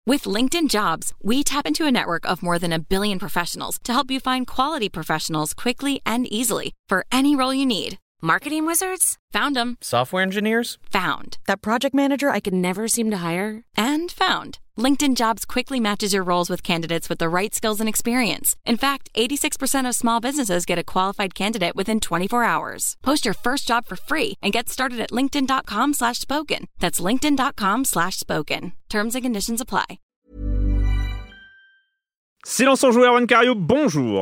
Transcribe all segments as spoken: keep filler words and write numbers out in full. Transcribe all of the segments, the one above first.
With LinkedIn Jobs, we tap into a network of more than a billion professionals to help you find quality professionals quickly and easily for any role you need. Marketing wizards? Found them. Software engineers? Found. That project manager I could never seem to hire? And found. LinkedIn Jobs quickly matches your roles with candidates with the right skills and experience. In fact, eighty-six percent of small businesses get a qualified candidate within twenty-four hours. Post your first job for free and get started at linkedin.com slash spoken. That's linkedin.com slash spoken. Terms and conditions apply. Silence en joueur, Juan Cario, bonjour.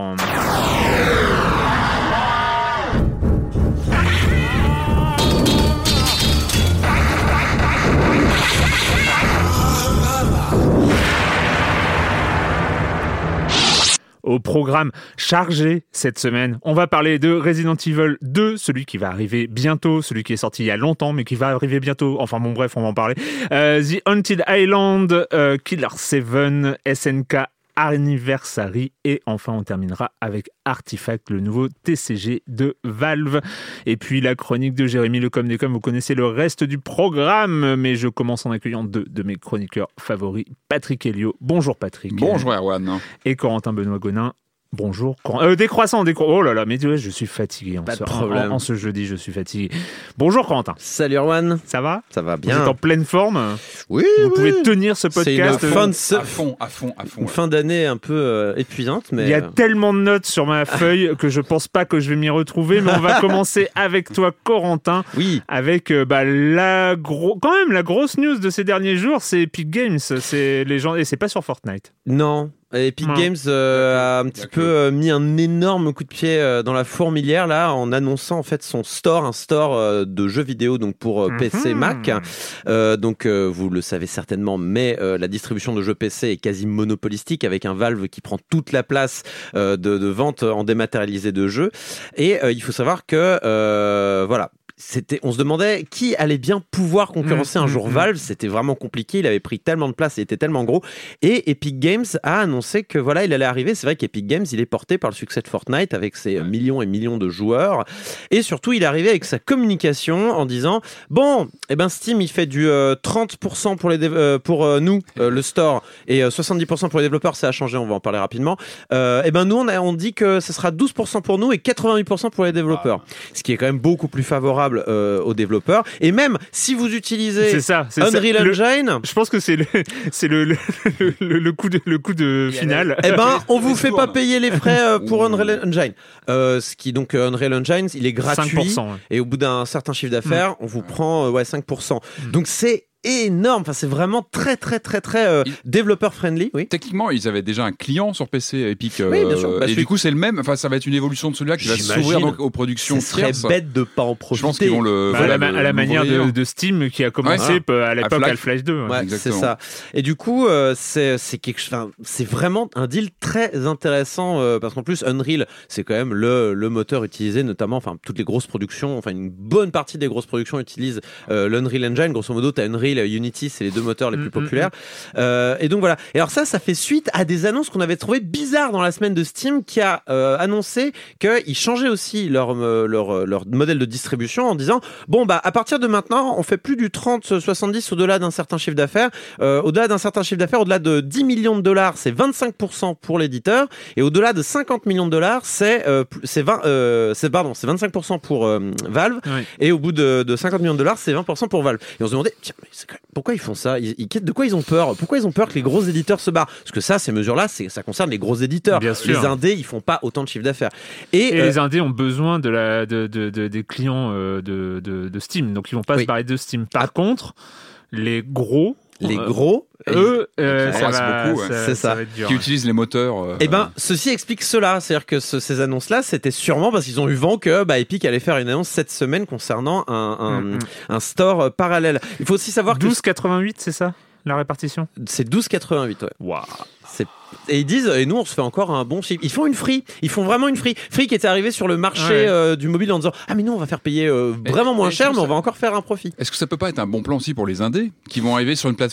Au programme chargé cette semaine, on va parler de Resident Evil deux, celui qui va arriver bientôt, celui qui est sorti il y a longtemps, mais qui va arriver bientôt. Enfin bon, bref, on va en parler. Euh, The Haunted Island, euh, Killer sept, S N K Anniversary, et enfin on terminera avec Artifact, le nouveau T C G de Valve. Et puis la chronique de Jérémy, le com des com, vous connaissez le reste du programme, mais je commence en accueillant deux de mes chroniqueurs favoris, Patrick Helio. Bonjour Patrick. Bonjour Erwan. Et Corentin Benoît Gonin. Bonjour. Euh, décroissant, décroissant. Oh là là, mais tu vois, je suis fatigué. En Pas ce, de problème. En, en ce jeudi, je suis fatigué. Bonjour Corentin. Salut Erwan. Ça va ? Ça va bien. Vous êtes en pleine forme ? Oui, Vous oui. pouvez tenir ce C'est une podcast. fin de se- À fond, à fond, à fond. Une ouais. fin d'année un peu euh, épuisante, mais Il y a euh, tellement de notes sur ma feuille que je pense pas que je vais m'y retrouver, mais on va commencer avec toi, Corentin, oui. avec euh, bah, la gros, quand même la grosse news de ces derniers jours, c'est Epic Games, c'est les gens et c'est pas sur Fortnite. Non. Epic Non. Games euh, a un Y a petit que- peu euh, mis un énorme coup de pied euh, dans la fourmilière là en annonçant en fait son store, un store euh, de jeux vidéo donc pour euh, P C, Mhm. Mac. Euh, donc euh, vous le savez certainement, mais euh, la distribution de jeux P C est quasi monopolistique avec un Valve qui prend toute la place euh, de, de vente en dématérialisé de jeux. Et euh, il faut savoir que euh, voilà. C'était, on se demandait qui allait bien pouvoir concurrencer Mmh, un jour mmh, Valve. C'était vraiment compliqué. Il avait pris tellement de place, il était tellement gros. Et Epic Games a annoncé que voilà, il allait arriver. C'est vrai qu'Epic Games, il est porté par le succès de Fortnite avec ses millions et millions de joueurs. Et surtout, il est arrivé avec sa communication en disant bon, eh ben Steam, il fait du euh, trente pour cent pour les dév- euh, pour euh, nous, euh, le store, et euh, soixante-dix pour cent pour les développeurs. Ça a changé. On va en parler rapidement. Euh, eh ben nous, on a, on dit que ce sera douze pour cent pour nous et quatre-vingt-huit pour cent pour les développeurs. Ce qui est quand même beaucoup plus favorable euh, aux développeurs. Et même si vous utilisez C'est ça. C'est Unreal ça. Le- Engine, Je pense que c'est le, c'est le, le, le, le coup de, le coup de Et finale. eh ben, on vous les fait tournes. pas payer les frais euh, pour Ouh. Unreal Engine. Euh, ce qui donc euh, Unreal Engine, il est gratuit. cinq pour cent. ouais. Et au bout d'un certain chiffre d'affaires, on vous prend euh, ouais cinq pour cent. Mm. Donc c'est énorme. Enfin, c'est vraiment très très très très euh, Il- développeur friendly. Oui. Techniquement, ils avaient déjà un client sur P C Epic. euh, Oui, bien sûr. Bah, et celui- du coup, c'est le même. Enfin, ça va être une évolution de celui-là qui va J'imagine. s'ouvrir donc aux productions Ce serait tierces. bête de pas en Je profiter. pense qu'ils vont le. Bah, voilà, à la, le- à la manière de, l'ouvrir. de Steam qui a commencé Ouais. peu- à l'époque Half-Life. Half-Life deux. ouais. Ouais, c'est Exactement. ça. Et du coup, euh, c'est c'est quelque, enfin, c'est vraiment un deal très intéressant euh, parce qu'en plus Unreal, c'est quand même le le moteur utilisé, notamment, enfin toutes les grosses productions, enfin une bonne partie des grosses productions utilisent euh, l'Unreal Engine. Grosso modo, t'as Unreal, et Unity, c'est les deux moteurs les plus Mm, mm, populaires. Euh, et donc voilà. Et alors ça, ça fait suite à des annonces qu'on avait trouvées bizarres dans la semaine de Steam, qui a euh, annoncé qu'ils changeaient aussi leur euh, leur leur modèle de distribution en disant bon bah à partir de maintenant, on fait plus du trente soixante-dix au-delà d'un certain chiffre d'affaires. Euh, au-delà d'un certain chiffre d'affaires, au-delà de dix millions de dollars, c'est vingt-cinq pour cent pour l'éditeur, et au-delà de cinquante millions de dollars, c'est euh, plus- c'est vingt euh, c'est pardon, c'est vingt-cinq pour cent pour euh, Valve, Ouais. et au bout de, de cinquante millions de dollars, c'est vingt pour cent pour Valve. Et on se demandait tiens, mais c'est quand même- pourquoi ils font ça ils, ils, de quoi ils ont peur Pourquoi ils ont peur que les gros éditeurs se barrent Parce que ça, ces mesures-là, c'est, ça concerne les gros éditeurs. Bien sûr. Les indés, ils font pas autant de chiffre d'affaires. Et, Et euh, les indés ont besoin de la, de, de, de- des clients euh, de, de, de Steam, donc ils vont pas Oui. se barrer de Steam. Par Ah. contre, les gros, les euh, gros, eux, euh, ils ça, progressent va, beaucoup, ouais. ça, C'est ça ça. va être dur. Qui utilisent les moteurs. euh, Eh ben, ceci explique cela. C'est-à-dire que ce- ces annonces-là, c'était sûrement parce qu'ils ont eu vent que bah, Epic allait faire une annonce cette semaine concernant un, un, Mm, mm. un store euh, parallèle. Il faut aussi savoir douze quatre-vingt-huit, c'est ça la répartition? que c'est douze quatre-vingt-huit. Ouais. Waouh. C'est... Et ils disent, et nous on se fait encore un bon chiffre. Ils font une free, ils font vraiment une free. Free qui était arrivé sur le marché Ouais. euh, du mobile en disant ah mais nous on va faire payer euh, Et- vraiment moins et cher, je mais on trouve va encore faire un profit. Est-ce que ça peut pas être un bon plan aussi pour les indés qui vont arriver sur une plateforme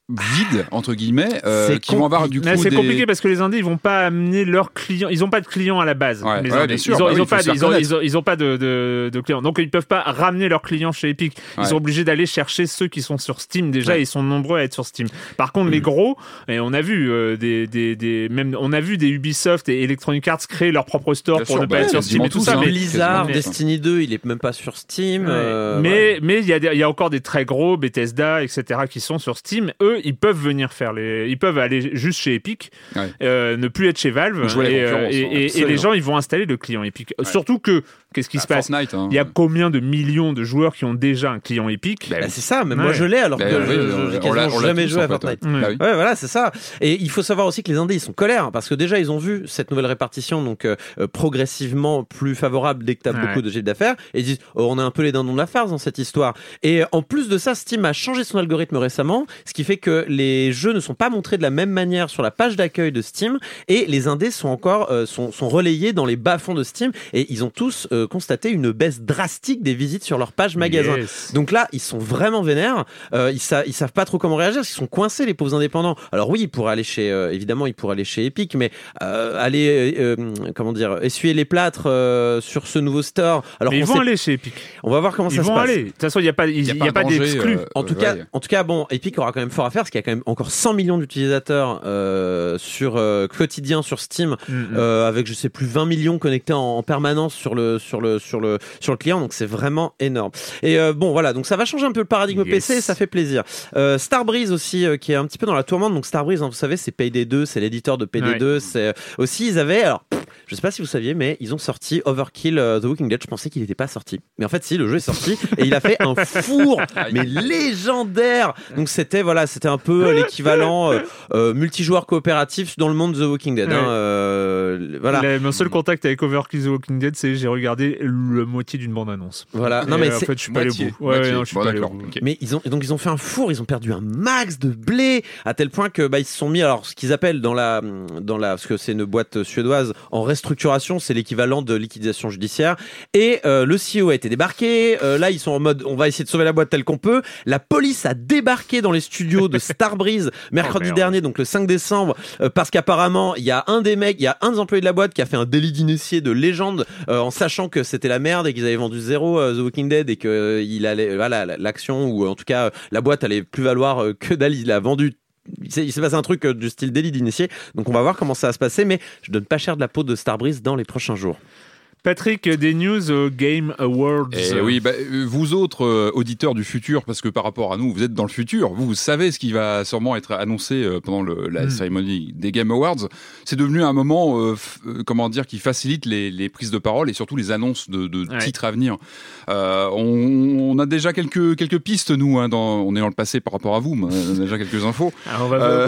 vides entre guillemets, euh, C'est qui vont avoir du coup Mais c'est des... compliqué parce que les indés ils vont pas amener leurs clients, ils ont pas de clients à la base. Ouais, les ouais, indés. bien sûr, ils ont, bah ils oui, ont il faut pas, se faire ils ont, connaître. ils ont, ils ont pas de, de, de clients, donc ils peuvent pas ramener leurs clients chez Epic. Ils Ouais. sont obligés d'aller chercher ceux qui sont sur Steam déjà. Ouais. Ils sont nombreux à être sur Steam. Par contre, mmh. les gros, et on a vu euh, des, des, des, même on a vu des Ubisoft et Electronic Arts créer leur propre store Bien pour sûr, ne pas bah, être sur Steam et tout ça. hein. Mais Blizzard, mais- Destiny deux, il est même pas sur Steam. Ouais. euh, mais ouais. mais il y a des- il y a encore des très gros Bethesda et cetera qui sont sur Steam. Eux, ils peuvent venir faire les, ils peuvent aller juste chez Epic, Ouais. euh, ne plus être chez Valve Jouer la et, euh, concurrence, et, hein, et- et absolument. les gens ils vont installer le client Epic. Ouais. Surtout que qu'est-ce qui Bah, se passe? Fortnite, hein. Il y a combien de millions de joueurs qui ont déjà un client Epic? Bah, c'est ça, mais Ouais. moi je l'ai alors que Bah, je- oui, je- on j'ai l'a- quasiment on l'a jamais tous, joué en à fait, Fortnite. ouais. Bah oui. Ouais, voilà, c'est ça. Et il faut savoir aussi que les indés, ils sont colères parce que déjà, ils ont vu cette nouvelle répartition, donc euh, euh, progressivement plus favorable dès que tu as Ouais. beaucoup de chiffre d'affaires. Et ils disent, oh, on est un peu les dindons de la farce dans cette histoire. Et en plus de ça, Steam a changé son algorithme récemment, ce qui fait que les jeux ne sont pas montrés de la même manière sur la page d'accueil de Steam et les indés sont encore euh, sont, sont relayés dans les bas-fonds de Steam et ils ont tous euh, constaté une baisse drastique des visites sur leur page magasin. Yes. Donc là, ils sont vraiment vénères. Euh, ils, sa- ils savent pas trop comment réagir. Ils sont coincés, les pauvres indépendants. Alors oui, ils pourraient aller chez, euh, évidemment, ils pourraient aller chez Epic, mais euh, aller, euh, euh, comment dire, essuyer les plâtres euh, sur ce nouveau store. Alors Mais ils qu'on vont sait- aller chez Epic. on va voir comment Ils ça se vont passe. aller. De toute façon, il y a pas, il Il y y a a pas pas de danger, d'exclus. euh, En tout ouais. cas, en tout cas, bon, Epic aura quand même fort à faire parce qu'il y a quand même encore cent millions d'utilisateurs euh, sur euh, quotidien sur Steam, Mm-hmm. euh, avec je sais plus vingt millions connectés en, en permanence sur le sur le sur le sur le client. Donc c'est vraiment énorme. Et euh, bon, voilà, donc ça va changer un peu le paradigme Yes. P C, et ça fait plaisir. Euh, Starbreeze aussi, euh, qui est un petit peu dans la tourmente. Donc Starbreeze, hein, vous savez, c'est Payday deux, c'est l'éditeur de Payday deux. Ouais. C'est euh, aussi ils avaient alors. Pff, je sais pas si vous saviez, mais ils ont sorti Overkill euh, The Walking Dead. Je pensais qu'il n'était pas sorti, mais en fait, si, le jeu est sorti et il a fait un four, mais légendaire. Donc c'était voilà, c'était un peu l'équivalent euh, euh, multijoueur coopératif dans le monde de The Walking Dead. Ouais. Hein, euh, voilà. La- mon seul contact avec Overkill The Walking Dead, c'est j'ai regardé la moitié d'une bande-annonce. Voilà. Et Non, mais en c'est- fait, je suis pas allé au Moitié, bout. Ouais, moitié. non, je suis Bon, pas allé au d'accord, bout. ok. Mais ils ont donc ils ont fait un four, ils ont perdu un max de blé à tel point que bah ils se sont mis alors ce qu'ils appellent dans la dans la parce que c'est une boîte suédoise en restructuration, c'est l'équivalent de liquidation judiciaire et euh, le C E O a été débarqué, euh, là ils sont en mode on va essayer de sauver la boîte tel qu'on peut. La police a débarqué dans les studios de Starbreeze mercredi Oh, merde. dernier donc le cinq décembre euh, parce qu'apparemment il y a un des mecs, il y a un des employés de la boîte qui a fait un délit d'initié de légende euh, en sachant que c'était la merde et qu'ils avaient vendu zéro euh, The Walking Dead et que euh, il allait voilà l'action ou en tout cas euh, la boîte allait plus valoir euh, que dalle, il a vendu. Il s'est, il s'est passé un truc euh, du style délit d'initié, donc on va voir comment ça va se passer, mais je donne pas cher de la peau de Starbreeze dans les prochains jours. Patrick, des news au Game Awards. Et oui, bah, euh, vous autres euh, auditeurs du futur, parce que par rapport à nous, vous êtes dans le futur, vous, vous savez ce qui va sûrement être annoncé euh, pendant le, la Mm. cérémonie des Game Awards. C'est devenu un moment, euh, f- euh, comment dire, qui facilite les, les prises de parole et surtout les annonces de, de Ouais. titres à venir. Euh, on, on a déjà quelques quelques pistes, nous. Hein, dans, on est dans le passé par rapport à vous, mais on a déjà quelques infos. Ah, on va Euh,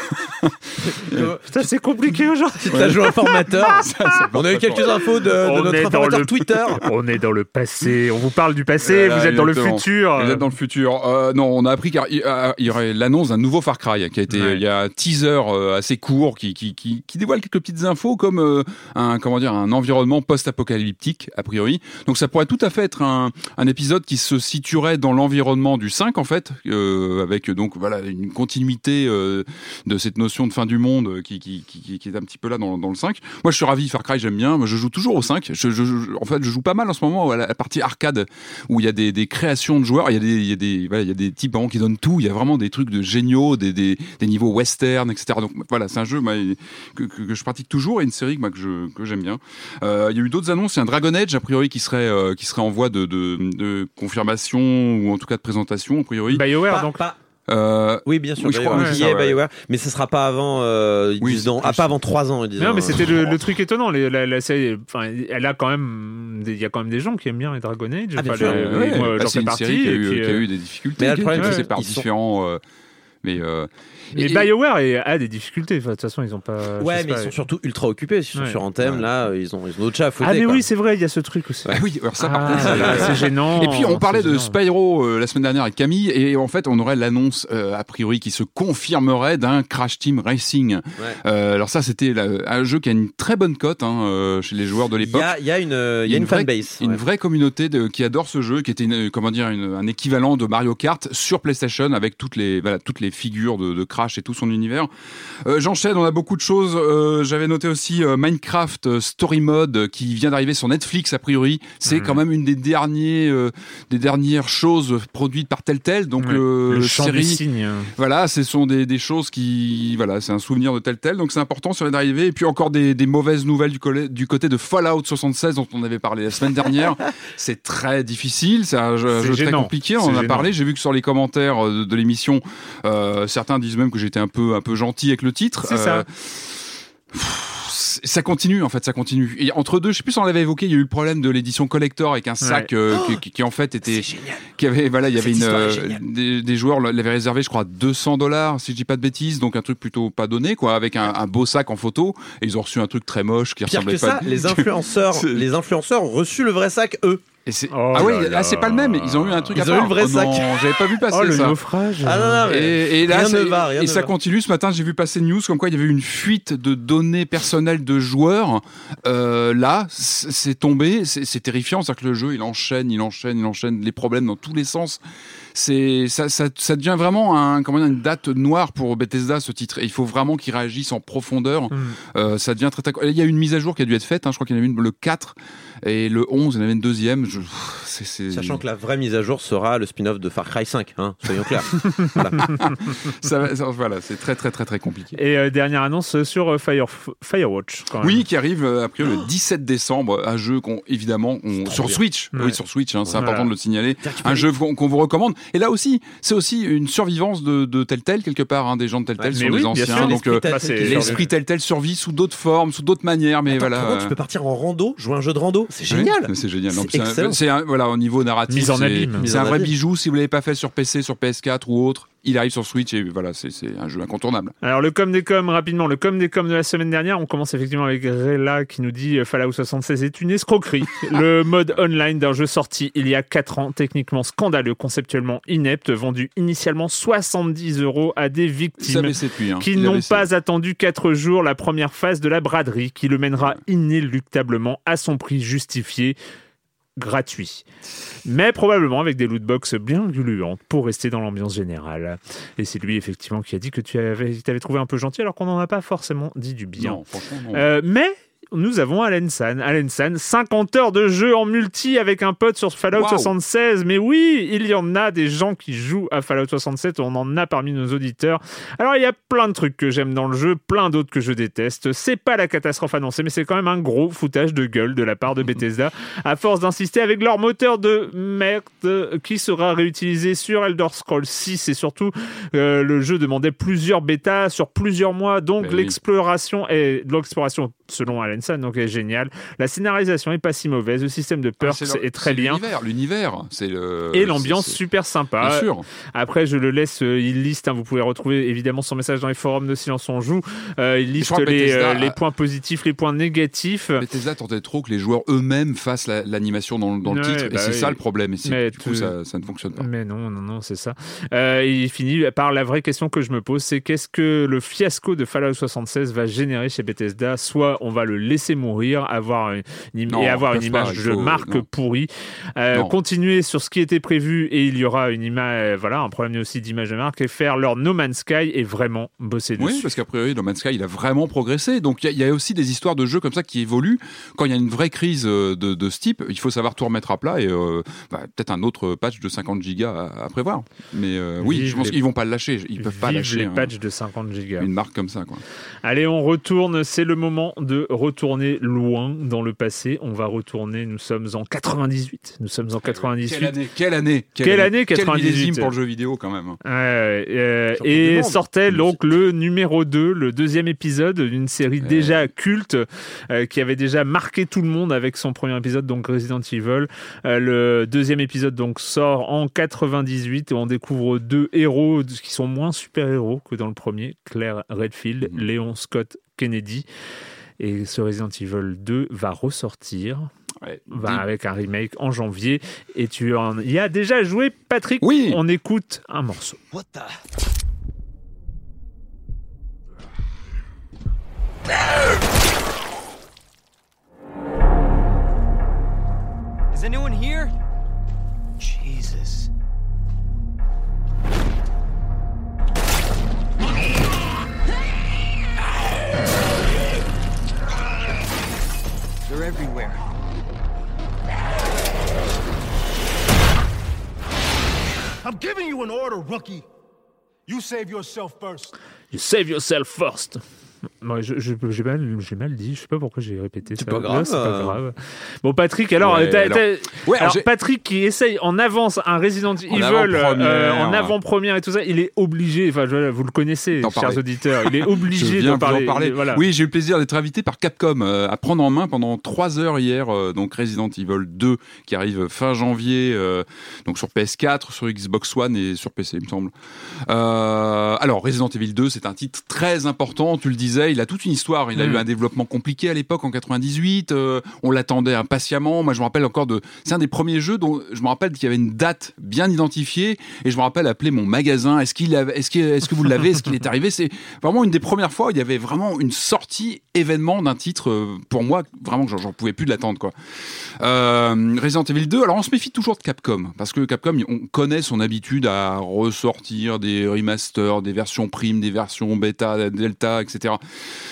Putain, c'est compliqué aujourd'hui. Si t'as joué un formateur, on a eu quelques infos de, de On notre est dans informateur le- Twitter. On est dans le passé. On vous parle du passé. Voilà, vous êtes dans le exactement. futur. Vous êtes dans le futur. Euh, non, on a appris qu'il y a- il y aurait l'annonce d'un nouveau Far Cry qui a été. Ouais. Il y a un teaser euh, assez court qui, qui, qui, qui dévoile quelques petites infos comme euh, un comment dire un environnement post-apocalyptique a priori. Donc ça pourrait tout à fait être un, un épisode qui se situerait dans l'environnement du cinq en fait, euh, avec donc voilà une continuité euh, de cette notion de fin du monde qui, qui, qui, qui est un petit peu là dans, dans le cinq. Moi je suis ravi, Far Cry j'aime bien. Moi, je joue toujours au cinq. Je, je, je- en fait je joue pas mal en ce moment à la, la partie arcade où il y a des, des créations de joueurs, il y a des, il y a des, voilà, il y a des types vraiment qui donnent tout. Il y a vraiment des trucs de géniaux, des, des, des niveaux western, et cetera. Donc voilà, c'est un jeu moi, que, que, que je pratique toujours et une série moi, que je que j'aime bien. Euh, il y a eu d'autres annonces. Il y a un Dragon Age a priori qui serait euh, qui serait en voie de, de, de confirmation ou en tout cas de présentation a priori. BioWare, Pas- donc. pas- Euh, Oui, bien sûr, Oui, je crois, BioWare, ouais, qui ça, est ouais. BioWare, mais ce sera pas avant, euh, ils Oui, disent donc- c'est ah, plus- pas avant trois ans, ils disent. Non, mais hein. c'était le, le truc étonnant. Les- la, la série, enfin, elle a quand même, des- il y a quand même des gens qui aiment bien les Dragon Age. Ah, bien Enfin, sûr. les- ouais, moi, bah, j'en c'est fais une partie. série qui a, et eu, puis, qui a euh, eu des difficultés, Mais là, le qui est problème, passée c'est par qu'ils sont- différents. euh, mais euh, Mais et- BioWare est- a des difficultés. Enfin, de toute façon, ils ont pas. je Ouais, sais mais pas. ils sont surtout ultra occupés. Ils sont Ouais. sur Anthem, Ouais. là, ils ont, ils ont d'autres chats à fouetter. Ah, mais quoi. oui, c'est vrai, il y a ce truc aussi. Bah oui, alors ça par Ah, contre, c'est- là, c'est gênant. Et puis on parlait c'est de gênant. Spyro euh, la semaine dernière avec Camille et en fait on aurait l'annonce euh, a priori qui se confirmerait d'un Crash Team Racing. Ouais. Euh, alors ça c'était la- un jeu qui a une très bonne cote hein, euh, chez les joueurs de Il y l'époque. a, il y a une, euh, il y a une vraie, fanbase. une ouais. vraie communauté de, qui adore ce jeu, qui était une, comment dire une- un équivalent de Mario Kart sur PlayStation avec toutes les voilà, toutes les les figures de, de Crash et tout son univers. Euh, j'enchaîne, on a beaucoup de choses. Euh, j'avais noté aussi euh, Minecraft Story Mode qui vient d'arriver sur Netflix a priori. C'est mmh. quand même une des derniers, euh, des dernières choses produites par Telltale. Donc ouais, euh, le chant série, du cygne. Voilà, ce sont des, des choses qui, voilà, c'est un souvenir de Telltale. Donc c'est important, ça vient d'arriver. Et puis encore des, des mauvaises nouvelles du, collè- du côté de Fallout soixante-seize dont on avait parlé la semaine dernière. C'est très difficile, c'est un jeu, jeu très compliqué. On en a gênant. parlé. J'ai vu que sur les commentaires de, de l'émission, euh, certains disent même que j'étais un peu, un peu gentil avec le titre. C'est euh, ça. Ça continue en fait, ça continue. Et entre deux, je sais plus si on l'avait évoqué, il y a eu le problème de l'édition collector avec un sac ouais. euh, oh qui, qui en fait était, qui avait voilà, il y avait une euh, des, des joueurs l'avaient réservé, je crois, deux cents dollars si je dis pas de bêtises, donc un truc plutôt pas donné quoi, avec un, un beau sac en photo. Et ils ont reçu un truc très moche qui Pire ressemblait que pas. ça, les influenceurs, les influenceurs ont reçu le vrai sac eux. Et c'est... Oh ah oui, là là, là. c'est pas le même. Ils ont eu un truc Ils à ont part. eu le vrai oh sac. Non, j'avais pas vu passer Oh, le ça. naufrage. Ah non, non, mais et, et là, rien c'est, ne va, rien et ne ça va. continue. Ce matin, j'ai vu passer une news comme quoi il y avait eu une fuite de données personnelles de joueurs. Euh, là, c'est, c'est tombé. C'est, c'est terrifiant. C'est-à-dire que le jeu, il enchaîne, il enchaîne, il enchaîne les problèmes dans tous les sens. C'est, ça, ça, ça devient vraiment un, comment dire, une date noire pour Bethesda, ce titre. Et il faut vraiment qu'ils réagissent en profondeur. Mm. Euh, ça devient très, très... Il y a une mise à jour qui a dû être faite. Hein. Je crois qu'il y en avait une le quatre. Et le onze, il y en avait une deuxième. Je... C'est, c'est... Sachant que la vraie mise à jour sera le spin-off de Far Cry cinq, hein, soyons clairs. Voilà. ça, ça, voilà, c'est très très très très compliqué. Et euh, dernière annonce sur euh, Fire, Firewatch. Quand même. Oui, qui arrive euh, après oh. le dix-sept décembre, un jeu qu'on évidemment on, sur bien. Switch. Ouais. Oui, sur Switch, hein, c'est voilà. important de le signaler. Un jeu qu'on, qu'on vous recommande. Et là aussi, c'est aussi une survivance de, de Telltale quelque part. Hein, des gens de Telltale ouais, sont oui, des anciens, sûr, donc l'esprit, euh, Telltale, l'esprit Telltale survit sous d'autres formes, sous d'autres manières. Mais Attends, voilà. Comment, tu peux partir en rando, jouer un jeu de rando, c'est génial. Oui, c'est génial. C'est, Donc, c'est excellent. Un, c'est un, voilà, au niveau narratif, mise en c'est, abîme. c'est un vrai bijou. Si vous l'avez pas fait sur P C, sur P S quatre ou autre, il arrive sur Switch et voilà, c'est, c'est un jeu incontournable. Alors le com des coms, rapidement, le com des coms de la semaine dernière, on commence effectivement avec Rela qui nous dit Fallout soixante-seize est une escroquerie. Le mode online d'un jeu sorti il y a quatre ans, techniquement scandaleux, conceptuellement inepte, vendu initialement soixante-dix euros à des victimes depuis, hein. qui il n'ont pas attendu quatre jours la première phase de la braderie qui le mènera inéluctablement à son prix justifié. Gratuit. Mais probablement avec des lootbox bien gluantes pour rester dans l'ambiance générale. Et c'est lui, effectivement, qui a dit que tu avais, tu avais trouvé un peu gentil alors qu'on n'en a pas forcément dit du bien. Non, franchement, non. Euh, mais nous avons Alan San. Alan San, cinquante heures de jeu en multi avec un pote sur Fallout wow. soixante-seize. Mais oui, il y en a des gens qui jouent à Fallout soixante-sept. On en a parmi nos auditeurs. Alors, il y a plein de trucs que j'aime dans le jeu, plein d'autres que je déteste. C'est pas la catastrophe annoncée, mais c'est quand même un gros foutage de gueule de la part de Bethesda, à force d'insister avec leur moteur de merde qui sera réutilisé sur Elder Scrolls six. Et surtout, euh, le jeu demandait plusieurs bêtas sur plusieurs mois. Donc, ben l'exploration oui. est de l'exploration selon Alan San, donc est génial. La scénarisation est pas si mauvaise, le système de perks ah, est très c'est bien. L'univers, l'univers, c'est le... Et l'ambiance c'est, c'est... super sympa. Bien sûr. Après, je le laisse, euh, il liste, hein, vous pouvez retrouver évidemment son message dans les forums de Silence on Joue. Euh, il liste les, Bethesda, euh, les points positifs, les points négatifs. Bethesda tentait trop que les joueurs eux-mêmes fassent la, l'animation dans, dans le ouais, titre, bah et c'est oui. ça le problème. Et c'est, mais du coup, ça, ça ne fonctionne pas. Mais non, non, non, c'est ça. Euh, il finit par la vraie question que je me pose, c'est qu'est-ce que le fiasco de Fallout soixante-seize va générer chez Bethesda? Soit on va le laisser mourir, avoir une, une, non, et avoir une image de faut, marque non. pourrie, euh, continuer sur ce qui était prévu et il y aura une image, voilà, un problème aussi d'image de marque, et faire leur No Man's Sky et vraiment bosser dessus. Oui, parce qu'a priori, No Man's Sky, il a vraiment progressé. Donc il y, y a aussi des histoires de jeux comme ça qui évoluent. Quand il y a une vraie crise de, de ce type, il faut savoir tout remettre à plat et euh, bah, peut-être un autre patch de cinquante gigas à, à prévoir. Mais euh, oui, je pense les... qu'ils vont pas le lâcher. Ils peuvent pas lâcher les un, patchs de cinquante gigas. Une marque comme ça, quoi. Allez, on retourne. C'est le moment de retourner loin dans le passé. On va retourner. Nous sommes en quatre-vingt-dix-huit. Nous sommes en quatre-vingt-dix-huit. Quelle année Quelle année Quelle, Quelle année quatre-vingt-dix-huit. Quel millésime pour le jeu vidéo quand même. Euh, euh, et sortait donc le numéro deux, le deuxième épisode d'une série euh... déjà culte euh, qui avait déjà marqué tout le monde avec son premier épisode, donc Resident Evil. Euh, le deuxième épisode donc sort en quatre-vingt-dix-huit et on découvre deux héros qui sont moins super-héros que dans le premier, Claire Redfield, mmh. Léon Scott Kennedy. Et ce Resident Evil deux va ressortir ouais, va des... avec un remake en janvier. Et tu en y as déjà joué, Patrick? Oui. On écoute un morceau. What the... Is anyone here? Jesus. you an order, rookie. You save yourself first. You save yourself first. Moi, je, je, j'ai, mal, j'ai mal dit, je sais pas pourquoi j'ai répété c'est ça. pas grave. Là, c'est pas grave. Bon, Patrick, alors, ouais, t'as, alors... t'as... Ouais, alors alors Patrick qui essaye en avance un Resident Evil en avant-première, euh, en avant-première et tout ça, il est obligé, enfin, je, vous le connaissez, d'en chers parler. auditeurs, il est obligé d'en parler. parler. Voilà. Oui, j'ai eu le plaisir d'être invité par Capcom euh, à prendre en main pendant trois heures hier, euh, donc Resident Evil deux qui arrive fin janvier, euh, donc sur P S quatre, sur Xbox One et sur P C, il me semble. Euh, alors, Resident Evil deux, c'est un titre très important, tu le disais, il a toute une histoire. Il a mmh. eu un développement compliqué à l'époque en quatre-vingt-dix-huit. Euh, on l'attendait impatiemment. Moi, je me rappelle encore de. C'est un des premiers jeux dont je me rappelle qu'il y avait une date bien identifiée. Et je me rappelle appeler mon magasin. Est-ce qu'il avait... Est-ce, qu'il... Est-ce que vous l'avez? Est-ce qu'il est arrivé? C'est vraiment une des premières fois où il y avait vraiment une sortie événement d'un titre. Euh, pour moi, vraiment, j'en, j'en pouvais plus de l'attendre, quoi. Euh, Resident Evil deux. Alors, on se méfie toujours de Capcom parce que Capcom, on connaît son habitude à ressortir des remasters, des versions prime, des versions bêta, delta, et cetera.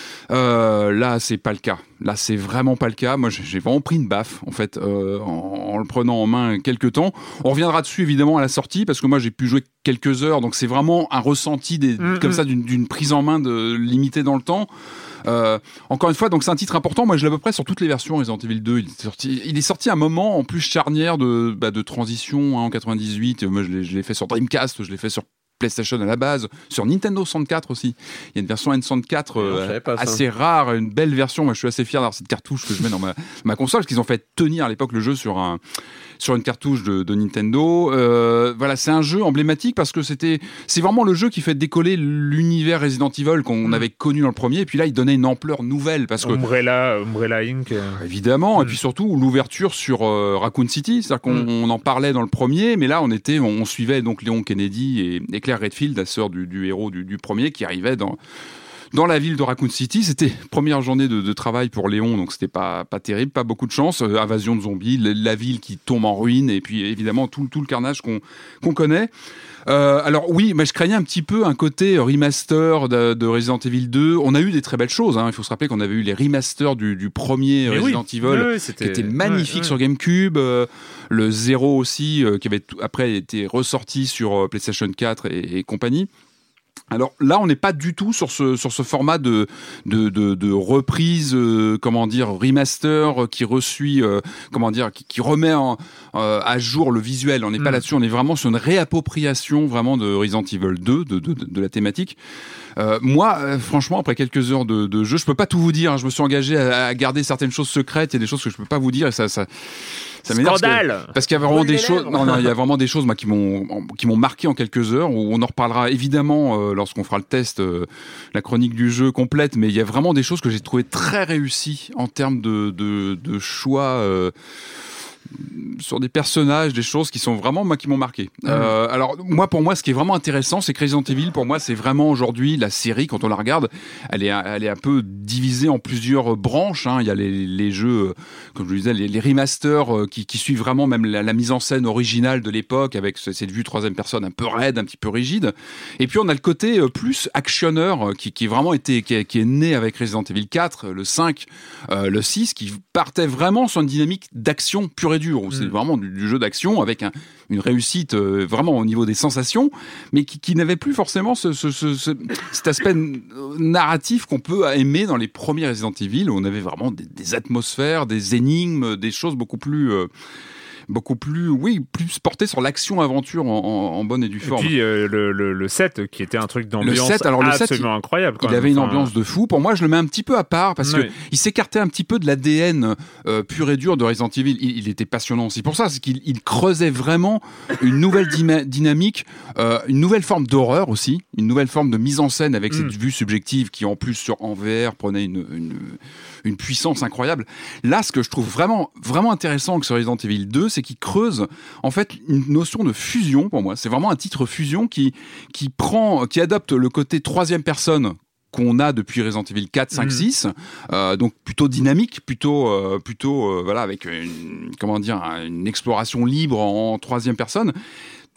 Euh, là, c'est pas le cas. Là, c'est vraiment pas le cas. Moi, j'ai vraiment pris une baffe, en fait, euh, en, en le prenant en main quelques temps. On reviendra dessus, évidemment, à la sortie, parce que moi, j'ai pu jouer quelques heures, donc c'est vraiment un ressenti des, mm-hmm. comme ça d'une, d'une prise en main de, limitée dans le temps. Euh, encore une fois, donc c'est un titre important. Moi, je l'ai à peu près sur toutes les versions Resident Evil deux. Il est sorti, il est sorti à un moment en plus charnière de, bah, de transition hein, en quatre-vingt-dix-huit. Moi, je l'ai, je l'ai fait sur Dreamcast, je l'ai fait sur PlayStation à la base, sur Nintendo soixante-quatre aussi. Il y a une version N soixante-quatre euh, assez rare, une belle version. Moi, je suis assez fier d'avoir cette cartouche que je mets dans ma, ma console, parce qu'ils ont fait tenir à l'époque le jeu sur un sur une cartouche de, de Nintendo. Euh, voilà, c'est un jeu emblématique parce que c'était, c'est vraiment le jeu qui fait décoller l'univers Resident Evil qu'on mmh. avait connu dans le premier. Et puis là, il donnait une ampleur nouvelle parce que Umbrella, Umbrella Inc. Évidemment. Mmh. Et puis surtout l'ouverture sur euh, Raccoon City, c'est-à-dire qu'on mmh. on en parlait dans le premier, mais là, on était, on, on suivait donc Léon Kennedy et, et Claire Redfield, la sœur du, du héros du, du premier, qui arrivait dans dans la ville de Raccoon City. C'était première journée de, de travail pour Léon, donc c'était pas pas terrible, pas beaucoup de chance. Euh, invasion de zombies, la, la ville qui tombe en ruine, et puis évidemment tout tout le carnage qu'on qu'on connaît. Euh, alors oui, mais je craignais un petit peu un côté remaster de, de Resident Evil deux. On a eu des très belles choses. Hein. Il faut se rappeler qu'on avait eu les remasters du, du premier mais Resident oui. Evil, oui, qui était magnifique ouais, ouais. sur GameCube. Euh, le zéro aussi, euh, qui avait tout, après été ressorti sur euh, PlayStation quatre et, et compagnie. Alors là, on n'est pas du tout sur ce sur ce format de de de, de reprise, euh, comment dire, remaster euh, qui reçuit, euh, comment dire, qui, qui remet en, euh, à jour le visuel. On n'est mmh. pas là-dessus. On est vraiment sur une réappropriation vraiment de Resident Evil deux, de de de, de la thématique. Euh, moi, euh, franchement, après quelques heures de, de jeu, je peux pas tout vous dire. Hein. Je me suis engagé à, à garder certaines choses secrètes. Il y a des choses que je peux pas vous dire et ça ça. Ça m'énerve Scandale parce, que, parce qu'il y a vraiment des choses. Non, non, il y a vraiment des choses moi qui m'ont qui m'ont marqué en quelques heures. Où on en reparlera évidemment euh, lorsqu'on fera le test, euh, la chronique du jeu complète. Mais il y a vraiment des choses que j'ai trouvé très réussies en termes de de, de choix. Euh, sur des personnages, des choses qui sont vraiment moi qui m'ont marqué. Mmh. Euh, alors moi pour moi ce qui est vraiment intéressant c'est que Resident Evil pour moi c'est vraiment aujourd'hui la série quand on la regarde elle est elle est un peu divisée en plusieurs branches. Hein. Il y a les, les jeux comme je le disais les, les remasters qui, qui suivent vraiment même la, la mise en scène originale de l'époque avec cette vue troisième personne un peu raide, un petit peu rigide. Et puis on a le côté plus actionneur qui, qui vraiment été qui est, qui est né avec Resident Evil quatre, le cinq, euh, le six qui partait vraiment sur une dynamique d'action pure et dur, où c'est vraiment du, du jeu d'action avec un, une réussite euh, vraiment au niveau des sensations, mais qui, qui n'avait plus forcément ce, ce, ce, ce, cet aspect narratif qu'on peut aimer dans les premiers Resident Evil, où on avait vraiment des, des atmosphères, des énigmes, des choses beaucoup plus... Euh, beaucoup plus, oui, plus porté sur l'action-aventure en, en, en bonne et due forme. Et puis euh, le, le, le sept qui était un truc d'ambiance le sept, alors le absolument sept, il, incroyable. Quand il même. avait une enfin, ambiance de fou. Pour moi, je le mets un petit peu à part parce oui. que il s'écartait un petit peu de l'A D N euh, pur et dur de Resident Evil. Il, il était passionnant aussi pour ça, c'est qu'il il creusait vraiment une nouvelle dyma- dynamique, euh, une nouvelle forme d'horreur aussi, une nouvelle forme de mise en scène avec mm. cette vue subjective qui en plus sur en V R prenait une, une une puissance incroyable. Là, ce que je trouve vraiment vraiment intéressant avec ce Resident Evil deux, c'est qu'il creuse en fait une notion de fusion pour moi. C'est vraiment un titre fusion qui qui prend, qui adopte le côté troisième personne qu'on a depuis Resident Evil quatre, cinq, mmh. six, euh, donc plutôt dynamique, plutôt, euh, plutôt, euh, voilà, avec une, comment dire, une exploration libre en troisième personne,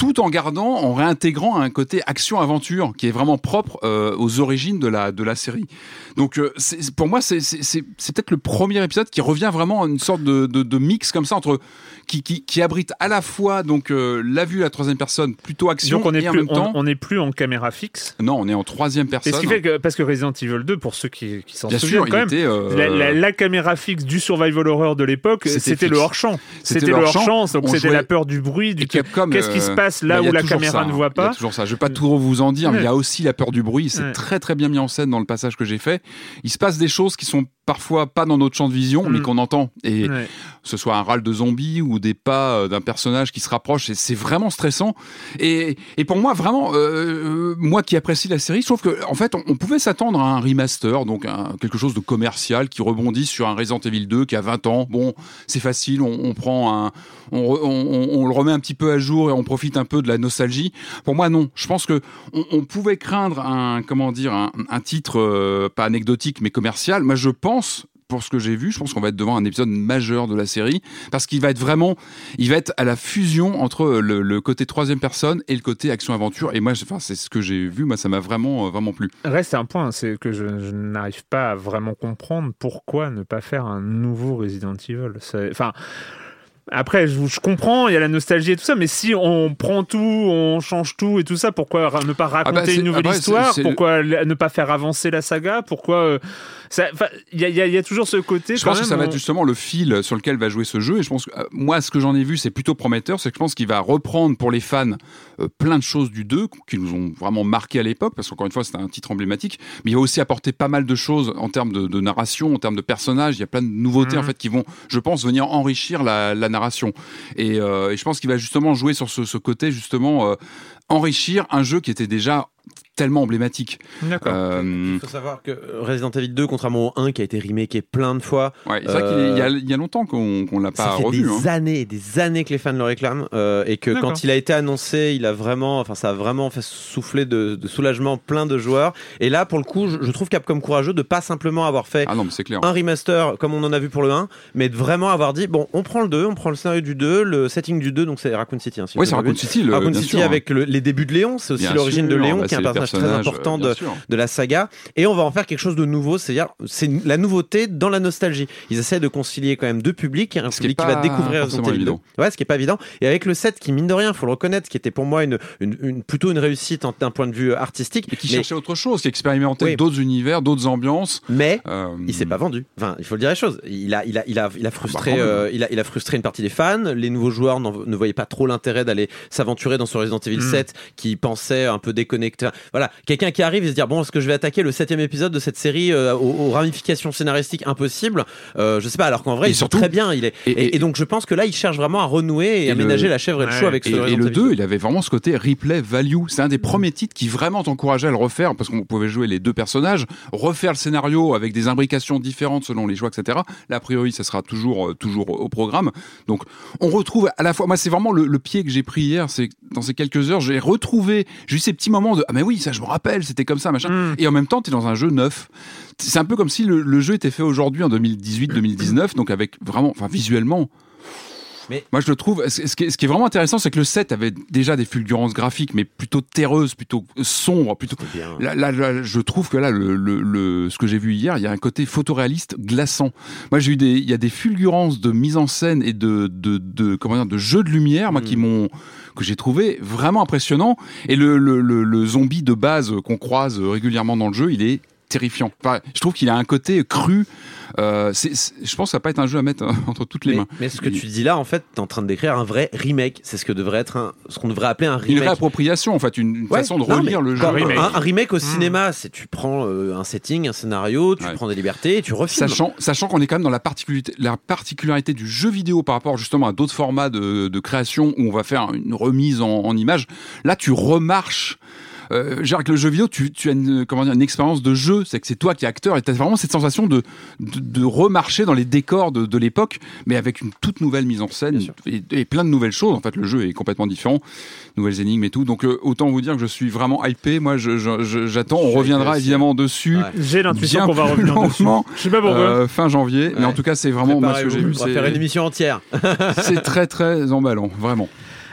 tout en gardant, en réintégrant un côté action-aventure qui est vraiment propre euh, aux origines de la, de la série. Donc euh, c'est, pour moi, c'est, c'est, c'est, c'est peut-être le premier épisode qui revient vraiment à une sorte de, de, de mix comme ça entre qui, qui, qui abrite à la fois donc euh, la vue à la troisième personne, plutôt action, donc on est et en plus, même temps, on n'est plus en caméra fixe. Non, on est en troisième personne. Et ce qui fait que parce que Resident Evil deux, pour ceux qui, qui s'en Bien souviennent sûr, quand il même, était, euh... la, la, la caméra fixe du survival horror de l'époque, C'était c'était, fixe. le hors-champ. C'était C'était le le hors-champ. hors-champ, donc On c'était jouait- la peur du bruit, du Et Capcom, qu'est-ce qui se euh, passe là bah, il y où a la toujours caméra ça, ne hein. voit Il y a pas. toujours ça. Je vais pas trop vous en dire, mais il y a aussi la peur du bruit. C'est Ouais. très très bien mis en scène dans le passage que j'ai fait. Il se passe des choses qui sont parfois pas dans notre champ de vision, Mm. mais qu'on entend. Et Ouais. que ce soit un râle de zombie ou des pas euh, d'un personnage qui se rapproche, c'est, c'est vraiment stressant. Et, et pour moi, vraiment, euh, moi qui apprécie la série, je trouve que en fait, on, on pouvait s'attendre à un remaster, donc un, quelque chose de commercial qui rebondit sur un Resident Evil deux qui a vingt ans. Bon, c'est facile, on, on prend un, on, re- on, on le remet un petit peu à jour et on profite un peu de la nostalgie. Pour moi, non. Je pense que on, on pouvait craindre un, comment dire, un, un titre euh, pas anecdotique mais commercial. Moi, je pense. Pour ce que j'ai vu, je pense qu'on va être devant un épisode majeur de la série parce qu'il va être vraiment, il va être à la fusion entre le, le côté troisième personne et le côté action-aventure. Et moi, enfin, c'est ce que j'ai vu. Moi, ça m'a vraiment, vraiment plu. Reste un point, c'est que je, je n'arrive pas à vraiment comprendre pourquoi ne pas faire un nouveau Resident Evil. C'est- Enfin. Après, je, je comprends, il y a la nostalgie et tout ça, mais si on prend tout, on change tout et tout ça, pourquoi ra- ne pas raconter Ah bah, c'est- une nouvelle après, histoire? c'est- c'est- Pourquoi l- ne pas faire avancer la saga? Pourquoi euh, ça- 'fin, il y, a- il y a- il y a toujours ce côté. Je quand pense que même, ça va on- être justement le fil sur lequel va jouer ce jeu. Et je pense que euh, moi, ce que j'en ai vu, c'est plutôt prometteur. C'est que je pense qu'il va reprendre pour les fans euh, plein de choses du deux qui nous ont vraiment marqué à l'époque, parce qu'encore une fois, c'était un titre emblématique. Mais il va aussi apporter pas mal de choses en termes de, de narration, en termes de personnages. Il y a plein de nouveautés Mhm. en fait qui vont, je pense, venir enrichir la, la narration. Et, euh, et je pense qu'il va justement jouer sur ce, ce côté justement euh, enrichir un jeu qui était déjà tellement emblématique. D'accord. Euh, Il faut savoir que Resident Evil deux, contrairement au un qui a été remaké plein de fois, ouais, c'est vrai qu'il est- il y a, il y a longtemps qu'on qu'on l'a ça pas fait revu. des hein. années et des années que les fans le réclament euh, et que D'accord. quand il a été annoncé, il a vraiment, enfin ça a vraiment fait souffler de, de soulagement plein de joueurs. Et là, pour le coup, je, je trouve Capcom courageux de pas simplement avoir fait Ah non, mais c'est clair. un remaster comme on en a vu pour le un, mais de vraiment avoir dit bon, on prend le deux, on prend le scénario du deux, le setting du deux, donc c'est Raccoon City. Hein, si Oui, je c'est me Raccoon rappelle. City. Le, Raccoon bien City sûr, avec le- les débuts de Léon, c'est aussi Bien l'origine de sûr, Léon bah, qui est un c'est les personnage très personnages, important bien de, sûr. de la saga, et on va en faire quelque chose de nouveau, c'est-à-dire c'est la nouveauté dans la nostalgie. Ils essaient de concilier quand même deux publics, un Ce qui est public qui pas va découvrir Resident forcément Evil deux. évident. Ouais, ce qui est pas évident. Et avec le sept qui, mine de rien, faut le reconnaître, qui était pour moi une, une, une- plutôt une réussite en- d'un point de vue artistique, Et qui mais, cherchait autre chose, qui expérimentait Oui. d'autres univers, d'autres ambiances. mais Euh, il s'est pas vendu. Enfin, il faut le dire les choses. Il a, il a, il a, il a frustré, bah, quand même. euh, il a, il a frustré une partie des fans. Les nouveaux joueurs n'en- ne voyaient pas trop l'intérêt d'aller s'aventurer dans ce Resident Evil Mm. sept, qui pensait un peu déconnecté. Voilà, quelqu'un qui arrive et se dire bon, est-ce que je vais attaquer le septième épisode de cette série euh, aux, aux ramifications scénaristiques impossibles? Euh, je sais pas. Alors qu'en vrai, Et il surtout- joue très bien. Il est. et- Et, et donc, je pense que là, il cherche vraiment à renouer et, Et aménager le- la chèvre et le Ouais. chou avec Et, ce et Resident le Evil deux, il avait vraiment ce côté replay value. C'est un des premiers titres qui vraiment t'encourageait à le refaire parce qu'on pouvait jouer les deux personnages, refaire le scénario avec des imbrications différentes selon les choix, et cetera. Là, a priori, ça sera toujours, euh, toujours au programme. Donc, on retrouve à la fois, moi, c'est vraiment le, le pied que j'ai pris hier, c'est que dans ces quelques heures, j'ai retrouvé, j'ai eu ces petits moments de, ah, mais oui, ça, je me rappelle, c'était comme ça, machin. Mm. Et en même temps, t'es dans un jeu neuf. C'est un peu comme si le, le jeu était fait aujourd'hui en deux mille dix-huit deux mille dix-neuf, donc avec vraiment, enfin, visuellement. Mais- Moi, je le trouve. Ce ce qui est, ce qui est vraiment intéressant, c'est que le sept avait déjà des fulgurances graphiques, mais plutôt terreuses, plutôt sombres, plutôt. C'était bien. Là, là, là, je trouve que là, le, le, le- ce que j'ai vu hier, il y a un côté photoréaliste glaçant. Moi, j'ai eu des, il y a des fulgurances de mise en scène et de, de, de comment dire, de jeux de lumière, moi, Mm. qui m'ont, que j'ai trouvé vraiment impressionnant. Et le, le, le, le zombie de base qu'on croise régulièrement dans le jeu, il est terrifiant. Enfin, je trouve qu'il a un côté cru. Euh, c'est, c'est- je pense que ça va pas être un jeu à mettre euh, entre toutes les Mais, mains. mais ce que tu dis là, en fait, t'es en train de décrire un vrai remake. C'est ce que devrait être un, ce qu'on devrait appeler un Une remake. réappropriation, en fait, une, une Ouais, façon de non, relire mais le jeu. quand- Un remake. Un, un remake au Mmh. cinéma, c'est tu prends euh, un setting, un scénario, tu Ouais. prends des libertés et tu refilmes. Sachant, sachant qu'on est quand même dans la particularité, la particularité du jeu vidéo par rapport justement à d'autres formats de, de création où on va faire une remise en, en image. Là, tu remarches. Euh, genre avec le jeu vidéo, tu, tu as une, comment dire, une expérience de jeu, c'est que c'est toi qui es acteur et tu as vraiment cette sensation de, de, de remarcher dans les décors de, de l'époque, mais avec une toute nouvelle mise en scène et, et plein de nouvelles choses. En fait, le jeu est complètement différent, nouvelles énigmes et tout. Donc, euh, autant vous dire que je suis vraiment hypé. Moi, je, je, je- j'attends. Je On suis reviendra hypé aussi. évidemment dessus. Ouais. J'ai l'intuition Bien qu'on va plus revenir dessus. longuement, Je sais pas pourquoi. Euh, fin janvier, mais Ouais. en tout cas, c'est vraiment moi ce que j'ai Préparez-vous, vu. on va C'est, faire une émission entière. c'est très très emballant, vraiment.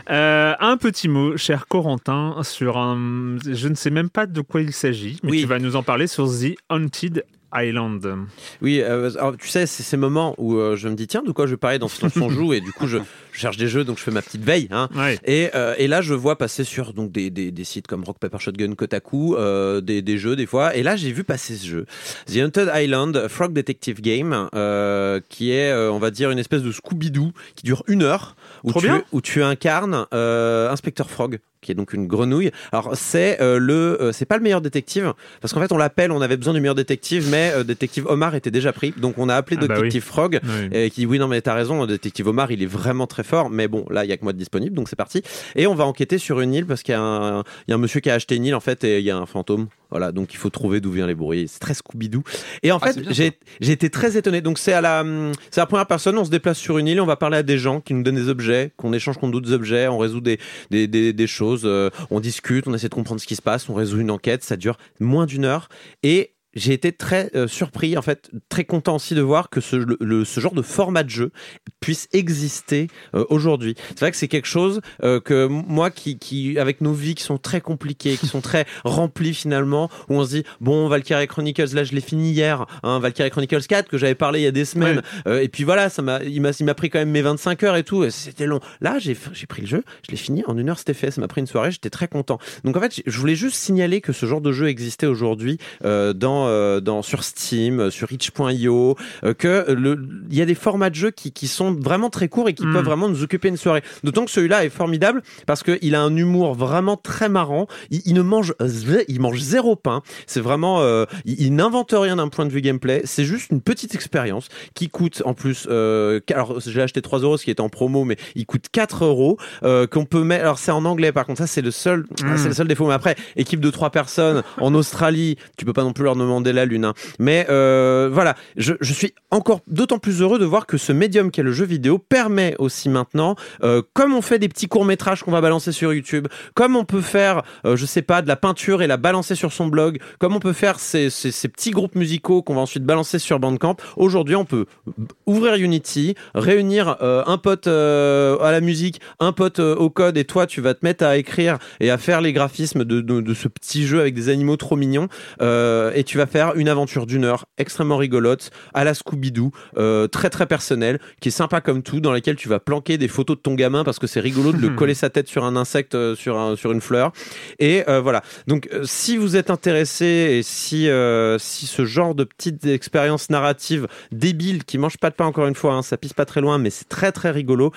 Euh, un petit mot, cher Corentin, sur un... Je ne sais même pas de quoi il s'agit, mais Oui. tu vas nous en parler sur The Haunted Island. Oui, euh, alors, tu sais, c'est ces moments où euh, je me dis, tiens, de quoi je vais parler dans Silence on joue, et du coup, je, je cherche des jeux, donc je fais ma petite veille. Hein. Ouais. Et, euh, et là, je vois passer sur donc, des, des, des sites comme Rock Paper Shotgun, Kotaku, euh, des, des jeux des fois. Et là, j'ai vu passer ce jeu. The Haunted Island, Frog Detective Game, euh, qui est, euh, on va dire, une espèce de Scooby-Doo qui dure une heure, où, Trop tu, bien. où tu incarnes euh, Inspecteur Frog, qui est donc une grenouille. Alors c'est euh, le, euh, c'est pas le meilleur détective, parce qu'en fait on l'appelle, on avait besoin du meilleur détective, mais euh, détective Omar était déjà pris, donc on a appelé Ah bah détective oui. Frog, Oui. et qui dit oui non mais t'as raison, détective Omar il est vraiment très fort, mais bon là il y a que moi de disponible, donc c'est parti. Et on va enquêter sur une île parce qu'il y a un, il y a un monsieur qui a acheté une île en fait, et il y a un fantôme. Voilà, donc il faut trouver d'où viennent les bruits. C'est très Scooby-Doo. Et en Ah, fait, c'est bien, j'ai, j'ai été très étonné. Donc c'est à la, c'est à la première personne. On se déplace sur une île, on va parler à des gens qui nous donnent des objets, qu'on échange contre d'autres objets, on résout des, des, des, des choses, euh, on discute, on essaie de comprendre ce qui se passe, on résout une enquête. Ça dure moins d'une heure. Et j'ai été très euh, surpris, en fait, très content aussi de voir que ce, le, le- ce genre de format de jeu puisse exister euh, aujourd'hui. C'est vrai que c'est quelque chose euh, que moi, qui, qui, avec nos vies qui sont très compliquées, qui sont très remplies finalement, où on se dit, bon, Valkyrie Chronicles, là je l'ai fini hier, hein, Valkyrie Chronicles quatre, que j'avais parlé il y a des semaines, euh, et puis voilà, ça m'a, il, m'a, il m'a pris quand même mes vingt-cinq heures et tout, et c'était long. Là, j'ai, j'ai pris le jeu, je l'ai fini, en une heure c'était fait, ça m'a pris une soirée, j'étais très content. Donc en fait, je voulais juste signaler que ce genre de jeu existait aujourd'hui euh, dans euh, dans, sur Steam, sur itch point io, euh, que le, il y a des formats de jeux qui, qui sont vraiment très courts et qui Mm. peuvent vraiment nous occuper une soirée. D'autant que celui-là est formidable parce qu'il a un humour vraiment très marrant. Il, il ne mange, il mange zéro pain. C'est vraiment, euh, il, il n'invente rien d'un point de vue gameplay. C'est juste une petite expérience qui coûte en plus. Euh, alors j'ai acheté trois euros, ce qui était en promo, mais il coûte quatre euros. Euh, qu'on peut mettre. Alors c'est en anglais, par contre, ça c'est le seul, Mm. c'est le seul défaut. Mais après, équipe de trois personnes en Australie, tu peux pas non plus leur demander la lune. Hein. Mais euh, voilà, je, je suis encore d'autant plus heureux de voir que ce médium qu'est le jeu vidéo permet aussi maintenant, euh, comme on fait des petits courts-métrages qu'on va balancer sur YouTube, comme on peut faire, euh, je sais pas, de la peinture et la balancer sur son blog, comme on peut faire ces, ces, ces petits groupes musicaux qu'on va ensuite balancer sur Bandcamp, aujourd'hui on peut ouvrir Unity, réunir euh, un pote euh, à la musique, un pote euh, au code, et toi tu vas te mettre à écrire et à faire les graphismes de, de, de ce petit jeu avec des animaux trop mignons, euh, et tu vas faire une aventure d'une heure extrêmement rigolote à la Scooby-Doo, euh, très très personnelle, qui est sympa comme tout, dans laquelle tu vas planquer des photos de ton gamin parce que c'est rigolo de le coller sa tête sur un insecte, euh, sur, un, sur une fleur. Et euh, voilà. Donc euh, si vous êtes intéressé et si, euh, si ce genre de petites expériences narratives débiles qui mangent pas de pain, encore une fois, hein, ça pisse pas très loin, mais c'est très très rigolo.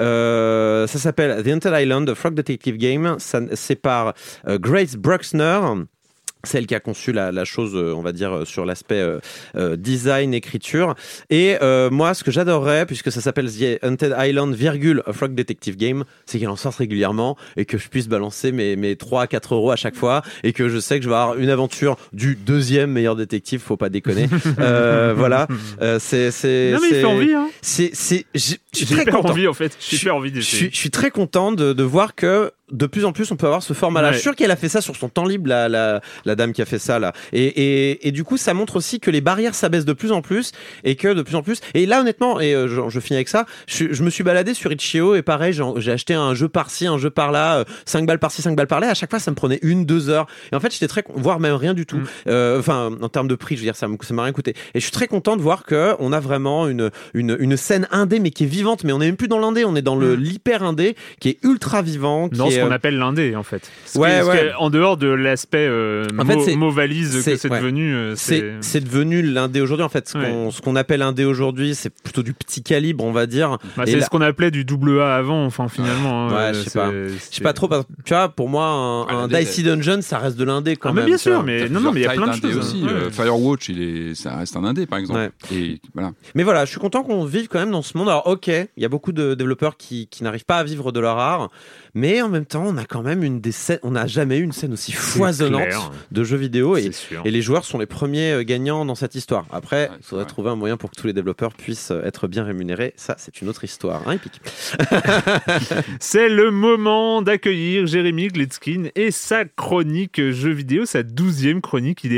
Euh, ça s'appelle The Haunted Island, The Frog Detective Game. Ça, c'est par euh, Grace Bruxner, celle qui a conçu la, la chose, on va dire, sur l'aspect euh, euh, design, écriture. Et euh, moi, ce que j'adorerais, puisque ça s'appelle The Haunted Island, virgule, a Frog Detective Game, c'est qu'elle en sorte régulièrement et que je puisse balancer mes, mes trois à quatre euros à chaque fois et que je sais que je vais avoir une aventure du deuxième meilleur détective, faut pas déconner. euh, voilà. Euh, c'est, c'est, Non mais c'est, il fait envie, hein. c'est, c'est, j'ai, je suis J'ai très hyper content. envie en fait. J'ai Je suis- hyper envie Je suis, d'essayer. je suis très content de, de voir que de plus en plus on peut avoir ce format-là. Ouais. Je suis sûr qu'elle a fait ça sur son temps libre, la, la, la dame qui a fait ça là. Et, et, et du coup, ça montre aussi que les barrières s'abaissent de plus en plus et que de plus en plus. Et là, honnêtement, et euh, je, je finis avec ça, je, je me suis baladé sur itch point io et pareil, j'ai, j'ai acheté un jeu par-ci, un jeu par-là, euh, cinq balles par-ci, cinq balles par-là. À chaque fois, ça me prenait une, deux heures. Et en fait, j'étais très, con- voire même rien du tout. Mm. Euh, Enfin, en termes de prix, je veux dire, ça, me- ça m'a rien coûté. Et je suis très content de voir que on a vraiment une, une, une scène indé, mais qui est vivante. Mais on n'est même plus dans l'indé, on est dans le Mm. l'hyper indé, qui est ultra vivant. Qui Non, ce est, qu'on euh, appelle l'indé en fait. Ce Ouais, qui- ce ouais. qui est- en dehors de l'aspect euh, En mot, fait, c'est- mot valise c'est- que c'est ouais. devenu, euh, C'est, c'est... c'est devenu l'indé aujourd'hui. En fait, ce Ouais. qu'on, ce qu'on appelle indé aujourd'hui, c'est plutôt du petit calibre, on va dire. Bah, Et c'est là- ce qu'on appelait du double A avant, enfin finalement. hein, Ouais, je sais c'est- pas. Je sais pas trop, parce que, tu vois, pour moi, un, Ouais, un l'indé, Dicey Dungeon, ça reste de l'indé quand Ah, mais même. bien tu sûr, vois. mais T'as non, non, mais il y a plusieurs plein de tailles choses. d'indés aussi. Ouais. Euh, Firewatch, il est, ça reste un indé, par exemple. Ouais. Et voilà. Mais voilà, je suis content qu'on vive quand même dans ce monde. Alors, ok, il y a beaucoup de développeurs qui, qui n'arrivent pas à vivre de leur art, mais en même temps, on a quand même une des scènes, on n'a jamais eu une scène aussi foisonnante clair. de jeux vidéo, et, C'est sûr. et les joueurs sont les premiers euh, gagnants dans cette histoire. Après, Ouais, il c'est faudrait vrai. trouver un moyen pour que tous les développeurs puissent euh, être bien rémunérés. Ça, c'est une autre histoire, hein, Epic. C'est le moment d'accueillir Jérémy Gletskin et sa chronique jeux vidéo, sa douzième chronique. Il est là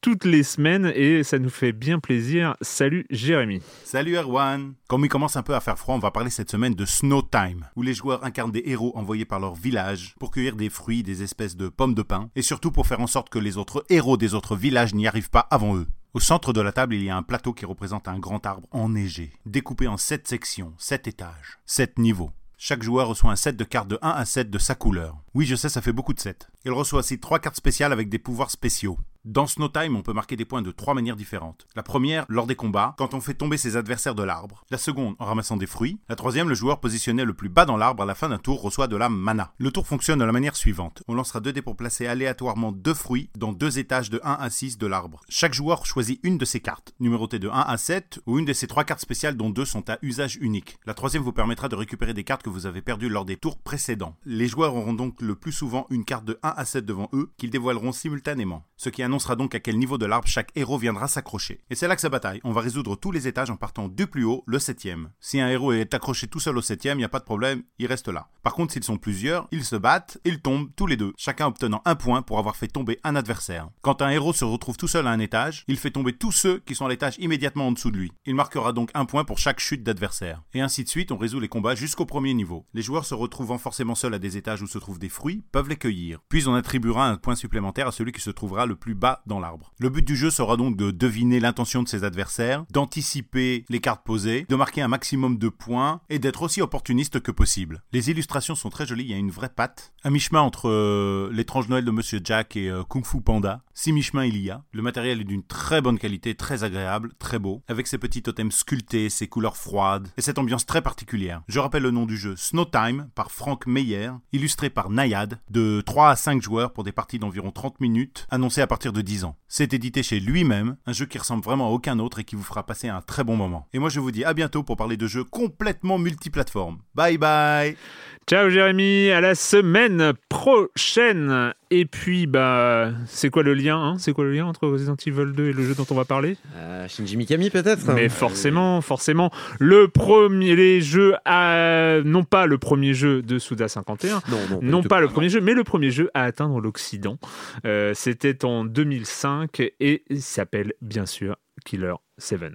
toutes les semaines et ça nous fait bien plaisir. Salut Jérémy. Salut Erwan. Comme il commence un peu à faire froid, on va parler cette semaine de Snow Time, où les joueurs incarnent des héros envoyés par leur village pour cueillir des fruits, des espèces de pommes de pin, et surtout pour faire en sorte que les autres héros des autres villages n'y arrivent pas avant eux. Au centre de la table, il y a un plateau qui représente un grand arbre enneigé, découpé en sept sections, sept étages, sept niveaux. Chaque joueur reçoit un set de cartes de un à sept de sa couleur. Oui, je sais, ça fait beaucoup de sets. Il reçoit aussi trois cartes spéciales avec des pouvoirs spéciaux. Dans Snow Time, on peut marquer des points de trois manières différentes. La première, lors des combats, quand on fait tomber ses adversaires de l'arbre. La seconde, en ramassant des fruits. La troisième, le joueur positionné le plus bas dans l'arbre à la fin d'un tour reçoit de la mana. Le tour fonctionne de la manière suivante. On lancera deux dés pour placer aléatoirement deux fruits dans deux étages de un à six de l'arbre. Chaque joueur choisit une de ses cartes, numérotée de un à sept, ou une de ses trois cartes spéciales dont deux sont à usage unique. La troisième vous permettra de récupérer des cartes que vous avez perdues lors des tours précédents. Les joueurs auront donc le plus souvent une carte de un à sept devant eux, qu'ils dévoileront simultanément. Ce qui annoncera donc à quel niveau de l'arbre chaque héros viendra s'accrocher. Et c'est là que ça bataille. On va résoudre tous les étages en partant du plus haut, le septième. Si un héros est accroché tout seul au septième, il n'y a pas de problème, il reste là. Par contre, s'ils sont plusieurs, ils se battent, ils tombent tous les deux, chacun obtenant un point pour avoir fait tomber un adversaire. Quand un héros se retrouve tout seul à un étage, il fait tomber tous ceux qui sont à l'étage immédiatement en dessous de lui. Il marquera donc un point pour chaque chute d'adversaire. Et ainsi de suite, on résout les combats jusqu'au premier niveau. Les joueurs se retrouvant forcément seuls à des étages où se trouvent des fruits, peuvent les cueillir. Puis on attribuera un point supplémentaire à celui qui se trouvera le plus bas dans l'arbre. Le but du jeu sera donc de deviner l'intention de ses adversaires, d'anticiper les cartes posées, de marquer un maximum de points et d'être aussi opportuniste que possible. Les illustrations sont très jolies, il y a une vraie patte. À mi-chemin entre euh, l'étrange Noël de Monsieur Jack et euh, Kung Fu Panda. Si mi-chemin il y a. Le matériel est d'une très bonne qualité, très agréable, très beau, avec ses petits totems sculptés, ses couleurs froides et cette ambiance très particulière. Je rappelle le nom du jeu, Snow Time, par Frank Meyer, illustré par Nayad, de trois à cinq joueurs pour des parties d'environ trente minutes, annoncé à partir de dix ans. C'est édité chez lui-même, un jeu qui ressemble vraiment à aucun autre et qui vous fera passer un très bon moment. Et moi je vous dis à bientôt pour parler de jeux complètement multiplateformes. Bye bye. Ciao Jérémy, à la semaine prochaine. Et puis, bah, c'est quoi le lien hein C'est quoi le lien entre Resident Evil deux et le jeu dont on va parler euh, Shinji Mikami peut-être. Mais forcément, forcément. Le premier, les jeux, à... non pas le premier jeu de Suda cinquante et un, non, non, non pas le premier jeu, mais le premier jeu à atteindre l'Occident. Euh, c'était en deux mille cinq et il s'appelle bien sûr Killer sept.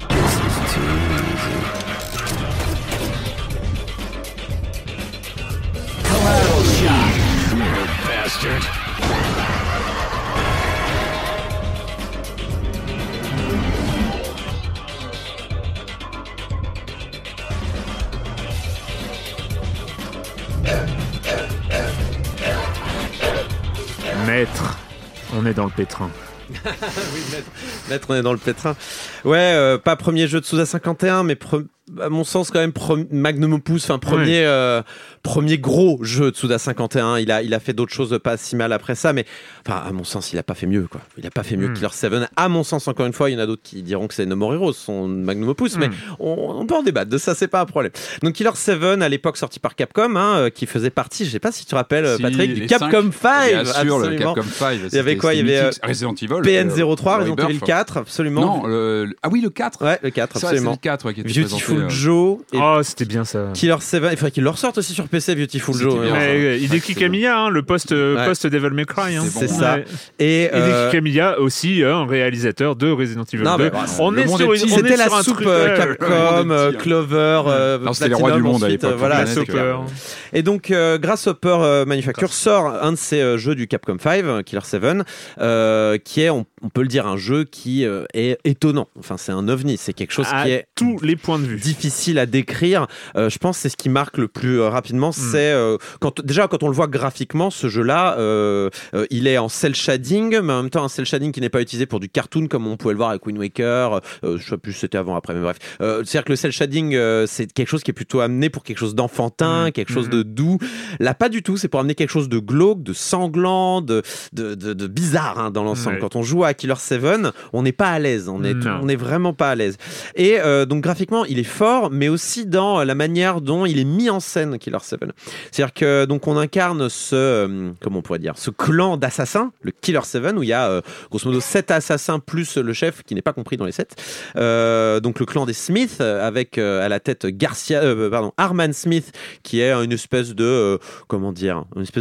Bastard. Maître, on est dans le pétrin. Oui, maître. maître, on est dans le pétrin. Ouais, euh, pas premier jeu de Suda cinquante et un, mais pre- à mon sens quand même pre- magnum opus, enfin premier, ouais. euh, premier gros jeu de Suda cinquante et un. Il a, il a fait d'autres choses pas si mal après ça, mais enfin à mon sens il a pas fait mieux quoi. Il a pas fait mieux mm. que Killer sept. À mon sens encore une fois, il y en a d'autres qui diront que c'est No More Heroes, son magnum opus, mm. mais on, on peut en débattre de ça, c'est pas un problème. Donc Killer sept à l'époque sorti par Capcom, hein, qui faisait partie, je sais pas si tu te rappelles si, Patrick, du Capcom cinq. Bien sûr, le Capcom cinq. Il y avait quoi? Il y avait Resident Evil, P N zéro trois, Resident Evil quatre, absolument. Non, le... ah oui le quatre. Ouais, le quatre, absolument. C'est le quatre ouais, qui était Beautiful présenté, Joe. Et oh, c'était bien ça. Killer sept, il faudrait qu'il le ressorte aussi sur P C, Beautiful c'était Joe. Bien, ouais, Hideki Kamiya, hein, le post, ouais. post Devil May Cry. Hein. C'est, c'est bon, ça. Ouais. Et euh... Hideki Kamiya aussi, un réalisateur de Resident Evil non, deux. Bah, on est sur une, c'était la soupe euh, Capcom, euh, Clover, euh, non, c'était les rois du monde à l'époque. Voilà, Grasshopper. Et donc euh, Grasshopper euh, Manufacture sort un de ses euh, jeux du Capcom cinq, Killer sept, euh, qui est, on, on peut le dire, un jeu qui euh, est étonnant. Enfin, c'est un ovni. C'est quelque chose à qui est tous les points de vue difficile à décrire. Euh, je pense que c'est ce qui marque le plus euh, rapidement. Mm. C'est euh, quand déjà quand on le voit graphiquement, ce jeu-là, euh, euh, il est en cel shading, mais en même temps un cel shading qui n'est pas utilisé pour du cartoon comme on pouvait le voir avec Wind Waker. Euh, je sais plus si c'était avant, après, mais bref. Euh, c'est-à-dire que le cel shading, euh, c'est quelque chose qui est plutôt amené pour quelque chose d'enfantin, mm. quelque chose mm. de doux. Là, pas du tout. C'est pour amener quelque chose de glauque, de sanglant, de de, de, de bizarre hein, dans l'ensemble. Ouais. Quand on joue à Killer sept, on n'est pas à l'aise. On est tout, on est vraiment pas à l'aise. Et euh, donc graphiquement, il est fort, mais aussi dans la manière dont il est mis en scène, Killer sept. C'est-à-dire que donc on incarne ce, euh, comment on pourrait dire, ce clan d'assassins, le Killer sept, où il y a euh, grosso modo sept assassins plus le chef qui n'est pas compris dans les sept. Euh, donc le clan des Smith avec euh, à la tête Garcia, euh, pardon, Arman Smith, qui est une espèce de, euh, comment dire, une espèce de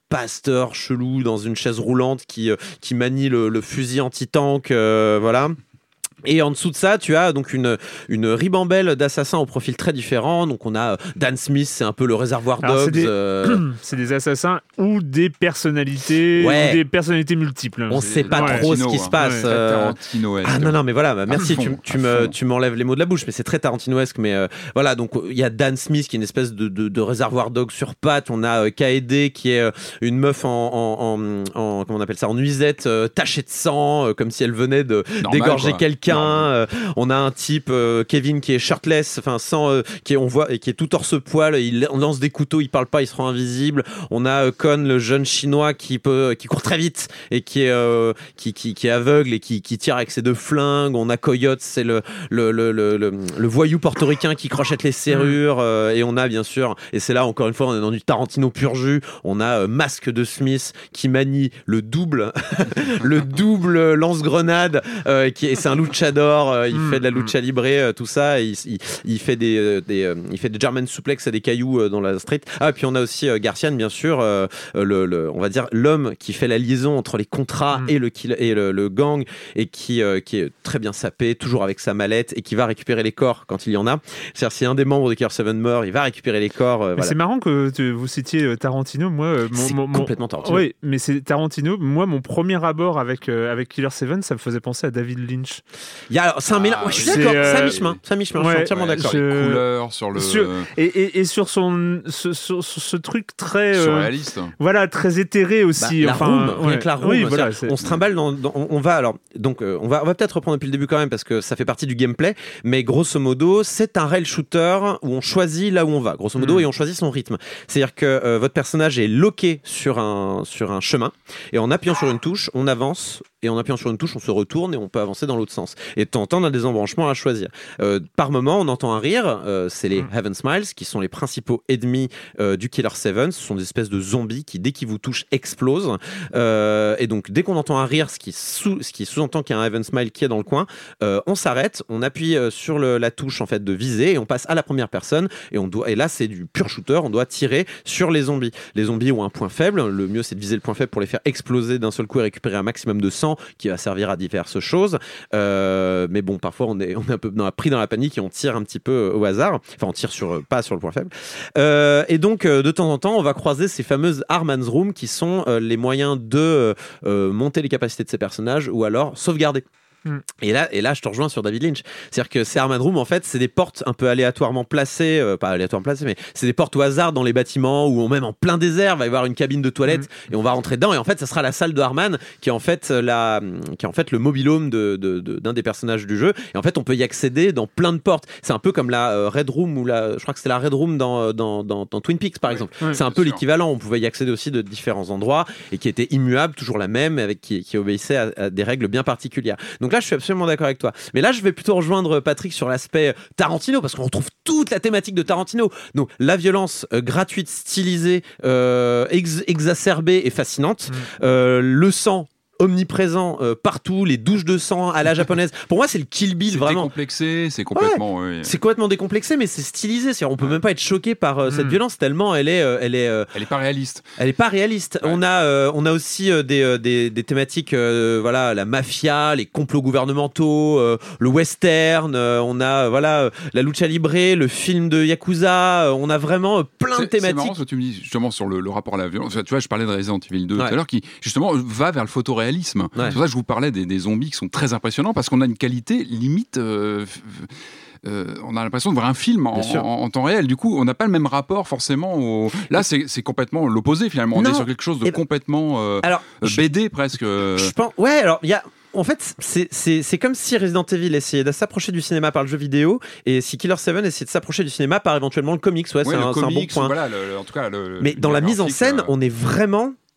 pasteur chelou dans une chaise roulante qui, euh, qui manie le, le fusil anti-tank, euh, voilà. Et en dessous de ça, tu as donc une, une ribambelle d'assassins au profil très différent. Donc on a Dan Smith, c'est un peu le réservoir Alors, Dogs. c'est des, euh... c'est des assassins ou des personnalités, Ouais. ou des personnalités multiples. On C'est- sait pas ouais. trop ce qui Tarantino, se passe. ouais. euh, Tarantino-esque. Ah non, non, mais voilà, bah, merci, fond, tu, tu, à me, fond. tu m'enlèves les mots de la bouche, mais c'est très Tarantinoesque. Mais euh, voilà, donc il y a Dan Smith qui est une espèce de, de, de réservoir Dog sur pattes. On a euh, K E D qui est euh, une meuf en, en, en, en- comment on appelle ça, en nuisette, euh, tachée de sang, euh, comme si elle venait de Normal, d'égorger quoi. quelqu'un. Normal. Euh, on a un type, euh, Kevin, qui est shirtless, enfin sans, euh, qui est, on voit, et qui est tout torse-poil. Il on lance des couteaux, il parle pas, il se rend invisible. On a euh, Con, le jeune chinois qui peut, qui court très vite et qui est, euh, qui, qui, qui est aveugle et qui, qui tire avec ses deux flingues. On a Coyote, c'est le, le, le, le, le, le voyou portoricain qui crochette les serrures. Euh, et on a bien sûr, et c'est là encore une fois, on est dans du Tarantino pur jus. On a euh, Masque de Smith qui manie le double, le double lance-grenade. Euh, qui est, c'est un luchador. Euh, il Mm, fait de la mm. lucha libre, euh, tout ça. Et il, il, il fait des, euh, des, euh, il fait des German suplex à des cailloux euh, dans la street. Ah, et puis on a aussi euh, Garcian, bien sûr, euh, le, le, on va dire l'homme qui fait la liaison entre les contrats Mm. et le kill, et le, le gang, et qui, euh, qui est très bien sapé, toujours avec sa mallette, et qui va récupérer les corps quand il y en a. C'est-à-dire si un des membres de Killer sept meurt, il va récupérer les corps. Euh, Mais voilà. c'est marrant que tu- vous citiez euh, Tarantino. Moi, euh, mon, C'est mon- mon- complètement Tarantino. Oui, mais c'est Tarantino. Moi, mon premier abord avec, euh, avec Killer sept, ça me faisait penser à David Lynch. Il y a, c'est un mélange. Ah, Ouais, je suis c'est, d'accord. euh, C'est à mi-chemin. C'est à mi-chemin. je ouais, suis entièrement Ouais, d'accord. sur les Je- couleurs, sur le Sur- Et, et, et sur son, ce, ce, ce- ce truc très, euh, surréaliste. voilà, très éthéré aussi. Bah, la enfin, room, rien ouais. que la room, Oui, voilà, c'est-à-dire, c'est- on se trimballe dans, dans- on on va alors donc euh, on va on va peut-être reprendre depuis le début quand même parce que ça fait partie du gameplay, mais grosso modo c'est un rail shooter où on choisit là où on va, grosso modo, Mm. et on choisit son rythme. C'est-à-dire que euh, votre personnage est loqué sur un sur un chemin et en appuyant sur une touche on avance. Et en appuyant sur une touche, on se retourne et on peut avancer dans l'autre sens. Et de temps en temps, on a des embranchements à choisir. Euh, par moment, on entend un rire. Euh, c'est les Mm. Heaven Smiles qui sont les principaux ennemis euh, du Killer sept. Ce sont des espèces de zombies qui, dès qu'ils vous touchent, explosent. Euh, et donc, dès qu'on entend un rire, ce qui, sous, ce qui sous-entend qu'il y a un Heaven Smile qui est dans le coin, euh, on s'arrête, on appuie euh, sur le, la touche en fait de viser et on passe à la première personne. Et, on doit, et là, c'est du pur shooter. On doit tirer sur les zombies. Les zombies ont un point faible. Le mieux, c'est de viser le point faible pour les faire exploser d'un seul coup et récupérer un maximum de sang qui va servir à diverses choses. Euh, mais bon, parfois, on est, on est un peu dans, pris dans la panique et on tire un petit peu au hasard. Enfin, on tire sur, pas sur le point faible. Euh, et donc, euh, de temps en temps, on va croiser ces fameuses Arman's Room qui sont euh, les moyens de euh, monter les capacités de ces personnages ou alors sauvegarder. Mm. Et là, et là, je te rejoins sur David Lynch. C'est-à-dire que ces Armad Room, en fait, c'est des portes un peu aléatoirement placées, euh, pas aléatoirement placées, mais c'est des portes au hasard dans les bâtiments ou même en plein désert, il va y avoir une cabine de toilette Mm. et on va rentrer dedans. Et en fait, ça sera la salle de Harman qui est en fait la, qui est en fait le mobilhome de, de, de- d'un des personnages du jeu. Et en fait, on peut y accéder dans plein de portes. C'est un peu comme la euh, Red Room ou la, je crois que c'était la Red Room dans dans, dans, dans Twin Peaks par exemple. Ouais, c'est un bien peu sûr. l'équivalent. On pouvait y accéder aussi de différents endroits et qui était immuable, toujours la même, avec qui, qui obéissait à, à des règles bien particulières. Donc là, je suis absolument d'accord avec toi. Mais là, je vais plutôt rejoindre Patrick sur l'aspect Tarantino, parce qu'on retrouve toute la thématique de Tarantino. Donc, la violence euh, gratuite, stylisée, euh, ex- exacerbée et fascinante. Mm. Euh, le sang omniprésent euh, partout, les douches de sang à la japonaise. Pour moi, c'est le Kill Bill, C'est vraiment. décomplexé, c'est complètement. oui. C'est complètement décomplexé, mais c'est stylisé. C'est-à-dire, on peut même pas être choqué par euh, cette Mm. violence tellement elle est, euh, elle est, euh, Elle est pas réaliste. elle est pas réaliste. Ouais. On a, euh, on a aussi euh, des, euh, des, des thématiques, euh, voilà, la mafia, les complots gouvernementaux, euh, le western. euh, on a, euh, voilà, euh, la lucha libre, le film de yakuza. euh, on a vraiment euh, plein de C'est- C'est marrant thématiques. ce que tu me dis justement sur le, le rapport à la violence. Enfin, tu vois, je parlais de Resident Evil deux Ouais. tout à l'heure qui justement va vers le photoréalisme. Ouais. C'est pour ça que je vous parlais des, des zombies qui sont très impressionnants parce qu'on a une qualité limite. euh, f- euh, on a l'impression de voir un film en, Bien sûr. en- en temps réel. Du coup, on n'a pas le même rapport forcément. Au... Là, c'est c'est complètement l'opposé finalement. On Non. est sur quelque chose de Et- complètement euh, Alors, euh, je- B D presque. euh, Je pense, ouais, alors il y a. En fait, c'est- c'est c'est comme si Resident Evil essayait de s'approcher du cinéma par le jeu vidéo et si Killer sept essayait de s'approcher du cinéma par éventuellement le comics. Ouais, ouais, c'est le un, c'est un bon comics, point. Voilà, le- le- en tout cas. Le, Mais dans la mise en graphique, scène, euh, on est vraiment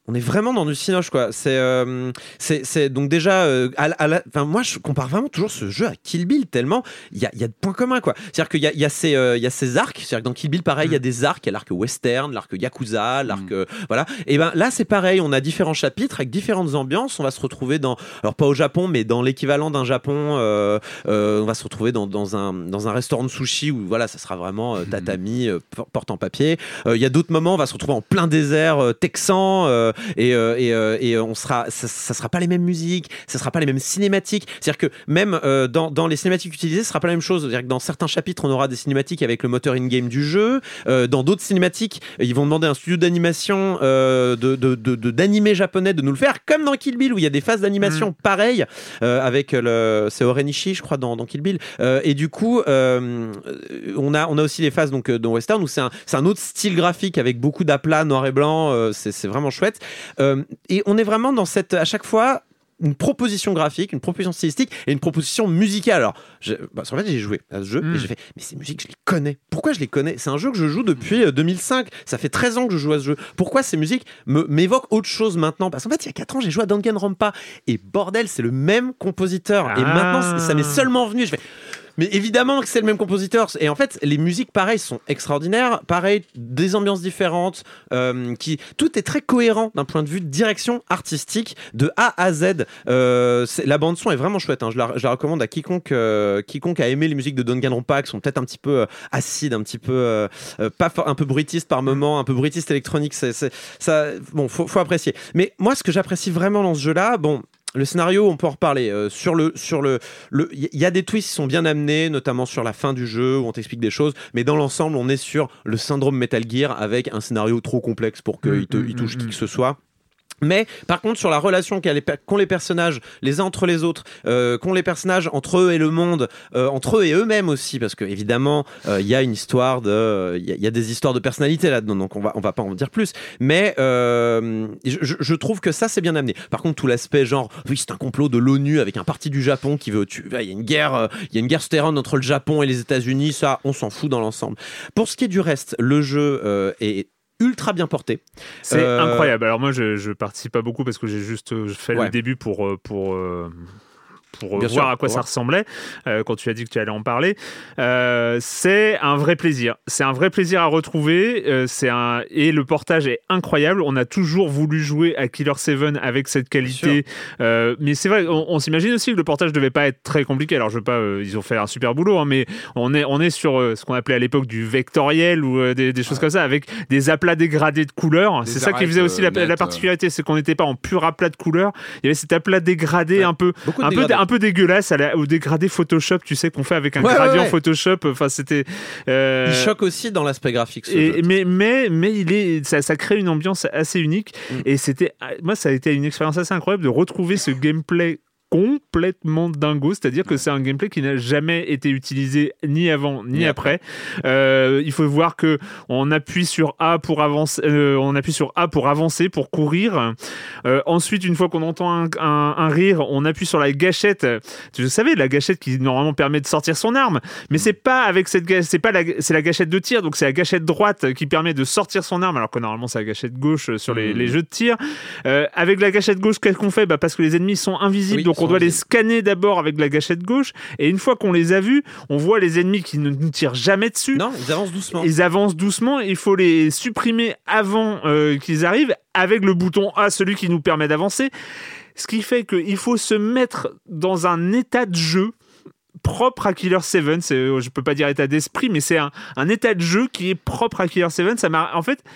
On est vraiment dans du cinoche, quoi. C'est, euh, c'est, c'est donc déjà, euh, à, à la, enfin, moi, je compare vraiment toujours ce jeu à Kill Bill tellement il y a, y a de points communs, quoi. C'est-à-dire qu'il y a, y a ces, euh, y a ces arcs. C'est-à-dire que dans Kill Bill, pareil, il mm. y a des arcs. Il y a l'arc western, l'arc yakuza, l'arc, mm. euh, voilà. Et ben là, c'est pareil. On a différents chapitres avec différentes ambiances. On va se retrouver dans, alors pas au Japon, mais dans l'équivalent d'un Japon. Euh, euh, on va se retrouver dans, dans un, dans un restaurant de sushi où voilà, ça sera vraiment euh, tatami, euh, porte en papier. Il euh, y a d'autres moments, on va se retrouver en plein désert euh, texan. Euh, Et, euh, et, euh, et on sera, ça, ça sera pas les mêmes musiques, ça sera pas les mêmes cinématiques. C'est-à-dire que même euh, dans, dans les cinématiques utilisées, ce sera pas la même chose. C'est-à-dire que dans certains chapitres, on aura des cinématiques avec le moteur in-game du jeu. Euh, dans d'autres cinématiques, ils vont demander à un studio d'animation euh, de, de, de, de, d'animé japonais de nous le faire, comme dans Kill Bill où il y a des phases d'animation mmh. pareilles euh, avec le, c'est Orenishi, je crois, dans, dans Kill Bill. Euh, et du coup, euh, on a, on a aussi les phases donc dans Western où c'est un, c'est un autre style graphique avec beaucoup d'aplats noir et blanc. Euh, c'est, c'est vraiment chouette. Euh, et on est vraiment dans cette, à chaque fois, une proposition graphique, une proposition stylistique et une proposition musicale. Alors, je, bah, en fait, j'ai joué à ce jeu mmh. et j'ai fait, mais ces musiques, je les connais. Pourquoi je les connais ? C'est un jeu que je joue depuis euh, deux mille cinq. Ça fait treize ans que je joue à ce jeu. Pourquoi ces musiques me, m'évoquent autre chose maintenant ? Parce qu'en fait, il y a quatre ans, j'ai joué à Danganronpa et bordel, c'est le même compositeur. Ah. Et maintenant, ça m'est seulement venu. Je fais... Mais évidemment que c'est le même compositeur. Et en fait, les musiques, pareil, sont extraordinaires. Pareil, des ambiances différentes. Euh, qui... Tout est très cohérent d'un point de vue de direction artistique de A à Z. Euh, c'est... La bande-son est vraiment chouette. Hein. Je, la... je la recommande à quiconque, euh, quiconque a aimé les musiques de Danganronpa, qui sont peut-être un petit peu euh, acides, un petit peu... Euh, euh, pas for... un peu bruitistes par moment, un peu bruitistes électroniques. C'est, c'est... Ça... Bon, faut, faut apprécier. Mais moi, ce que j'apprécie vraiment dans ce jeu-là, bon... Le scénario, on peut en reparler. Euh, sur le, sur le, le, il y a des twists qui sont bien amenés, notamment sur la fin du jeu où on t'explique des choses. Mais dans l'ensemble, on est sur le syndrome Metal Gear avec un scénario trop complexe pour qu'il te, mmh, il touche mmh, qui que ce soit. Mais par contre sur la relation qu'ont les personnages les uns entre les autres, euh, qu'ont les personnages entre eux et le monde, euh, entre eux et eux-mêmes aussi, parce que évidemment il euh, y a une histoire de, il y, y a des histoires de personnalité là-dedans, donc on va on va pas en dire plus. Mais euh, je, je trouve que ça c'est bien amené. Par contre tout l'aspect genre oui c'est un complot de l'ONU avec un parti du Japon qui veut tuer, il y a une guerre, il y a une guerre souterraine entre le Japon et les États-Unis, ça on s'en fout dans l'ensemble. Pour ce qui est du reste, le jeu euh, est ultra bien porté. C'est euh... incroyable. Alors moi, je, je participe pas beaucoup parce que j'ai juste fait ouais. le début pour pour euh, pour Bien voir sûr, à quoi ça voir. ressemblait. Euh, quand tu as dit que tu allais en parler, euh, c'est un vrai plaisir. C'est un vrai plaisir à retrouver. Euh, c'est un et le portage est incroyable. On a toujours voulu jouer à Killer sept avec cette qualité. Euh, mais c'est vrai, on, on s'imagine aussi que le portage devait pas être très compliqué. Alors je veux pas, euh, ils ont fait un super boulot, hein, mais on est on est sur euh, ce qu'on appelait à l'époque du vectoriel ou euh, des, des choses ouais. comme ça, avec des aplats dégradés de couleurs. Des c'est ça qui faisait aussi euh, la, net, la particularité, c'est qu'on n'était pas en pur aplat de couleurs. Il y avait cet aplat dégradé ouais. un peu, un peu, un peu dégueulasse à la, au dégradé Photoshop, tu sais qu'on fait avec un ouais, gradient ouais, ouais. Photoshop. Enfin c'était. Euh... Il choque aussi dans l'aspect graphique. Ce et, jeu. Mais mais mais il est, ça, ça crée une ambiance assez unique. Mm. Et c'était, moi ça a été une expérience assez incroyable de retrouver ce gameplay complètement dingo, c'est-à-dire que c'est un gameplay qui n'a jamais été utilisé ni avant ni, ni après. après. Euh, il faut voir que on appuie sur A pour avancer, euh, on appuie sur A pour avancer, pour courir. Euh, ensuite, une fois qu'on entend un, un, un rire, on appuie sur la gâchette. Tu savais la gâchette qui normalement permet de sortir son arme, mais c'est pas avec cette, c'est pas la, c'est la gâchette de tir, donc c'est la gâchette droite qui permet de sortir son arme, alors que normalement c'est la gâchette gauche sur les, mmh. les jeux de tir. Euh, avec la gâchette gauche, qu'est-ce qu'on fait ? Bah parce que les ennemis sont invisibles, oui, donc on doit les scanner d'abord avec la gâchette gauche, et une fois qu'on les a vus, on voit les ennemis qui ne nous tirent jamais dessus. Non, ils avancent doucement. Ils avancent doucement, il faut les supprimer avant euh, qu'ils arrivent avec le bouton A, celui qui nous permet d'avancer. Ce qui fait qu'il faut se mettre dans un état de jeu propre à Killer sept, c'est, je peux pas dire état d'esprit, mais c'est un, un état de jeu qui est propre à Killer sept. Ça m'a, en fait,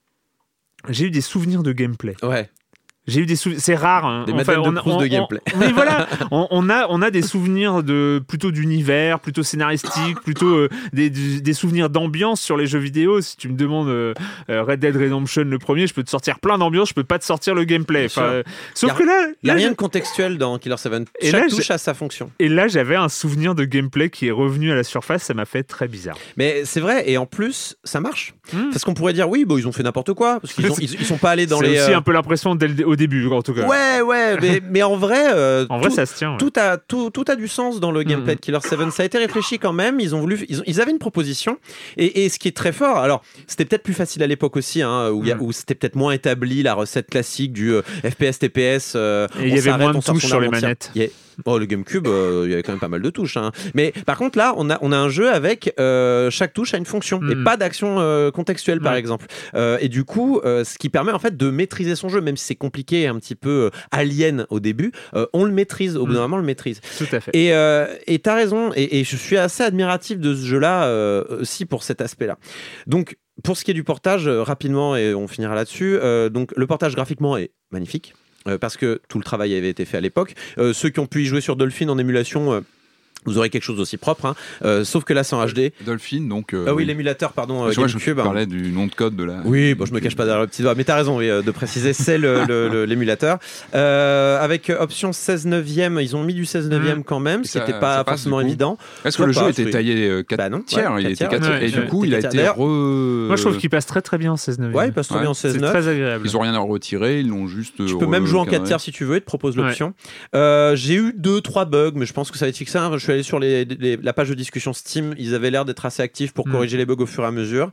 j'ai eu des souvenirs de gameplay. Ouais. J'ai eu des souvenirs, c'est rare. Hein. Des enfin, on, de on, de gameplay. On, mais voilà, on, on a on a des souvenirs de plutôt d'univers, plutôt scénaristique, plutôt euh, des, des souvenirs d'ambiance sur les jeux vidéo. Si tu me demandes euh, Red Dead Redemption le premier, je peux te sortir plein d'ambiance, je peux pas te sortir le gameplay. Enfin, euh, sauf y a, que là, il y a là, rien je... de contextuel dans Killer sept. Et Chaque là, touche a sa fonction. Et là, j'avais un souvenir de gameplay qui est revenu à la surface. Ça m'a fait très bizarre. Mais c'est vrai, et en plus, ça marche. Mmh. Parce qu'on pourrait dire oui, bon, ils ont fait n'importe quoi, parce qu'ils ont, ils, ils sont pas allés dans c'est les. C'est aussi euh... un peu l'impression dès le, au début, en tout cas. Ouais, ouais, mais, mais en vrai, euh, en vrai, tout, ça se tient. Ouais. Tout a tout, tout a du sens dans le gameplay de Killer sept. Ça a été réfléchi quand même. Ils ont voulu, ils, ont, ils avaient une proposition et, et ce qui est très fort. Alors, c'était peut-être plus facile à l'époque aussi, hein, où, mm. y a, où c'était peut-être moins établi la recette classique du euh, F P S T P S. Euh, et il y avait moins de touches sur les manettes. Yeah. Oh, le GameCube, euh, il y avait quand même pas mal de touches. Hein. Mais par contre, là, on a, on a un jeu avec euh, chaque touche a une fonction mm. et pas d'action euh, contextuelle, par mm. exemple. Euh, et du coup, euh, ce qui permet en fait de maîtriser son jeu, même si c'est compliqué, un petit peu euh, alien au début, euh, on le maîtrise. Au bout d'un moment, on le maîtrise. Tout à fait. Et euh, et t'as raison. Et, et je suis assez admiratif de ce jeu-là euh, aussi pour cet aspect-là. Donc, pour ce qui est du portage, euh, rapidement, et on finira là-dessus. Euh, donc, le portage graphiquement est magnifique. Euh, parce que tout le travail avait été fait à l'époque. Euh, ceux qui ont pu y jouer sur Dolphin en émulation, euh, vous aurez quelque chose d'aussi propre, hein. euh, sauf que là c'est en H D. Dolphin, donc. Euh, ah oui, oui. l'émulateur, pardon. Euh, GameCube. Je parlais du nom de code de la. Oui, bon, je me cache pas derrière le petit doigt, mais t'as raison oui, de préciser, c'est le, le, le, l'émulateur. Euh, avec option seize neuvième, ils ont mis du seize neuvième mmh. quand même, ce qui n'était pas passe, forcément évident. Est-ce que le jeu passe, était oui. taillé quatre bah non, tiers, ouais, il était quatre tiers, et du coup il a été re. Moi je trouve qu'il passe très très bien en seize neuvième. Ouais, il passe très bien en seize neuf. C'est très agréable. Ils ont rien à retirer, ils l'ont juste. Tu peux même jouer en quatre tiers si tu veux, ils te proposent l'option. J'ai eu deux trois bugs, mais je pense que ça va être fixé. Je suis allé sur les la page de discussion Steam, ils avaient l'air d'être assez actifs pour mmh. corriger les bugs au fur et à mesure.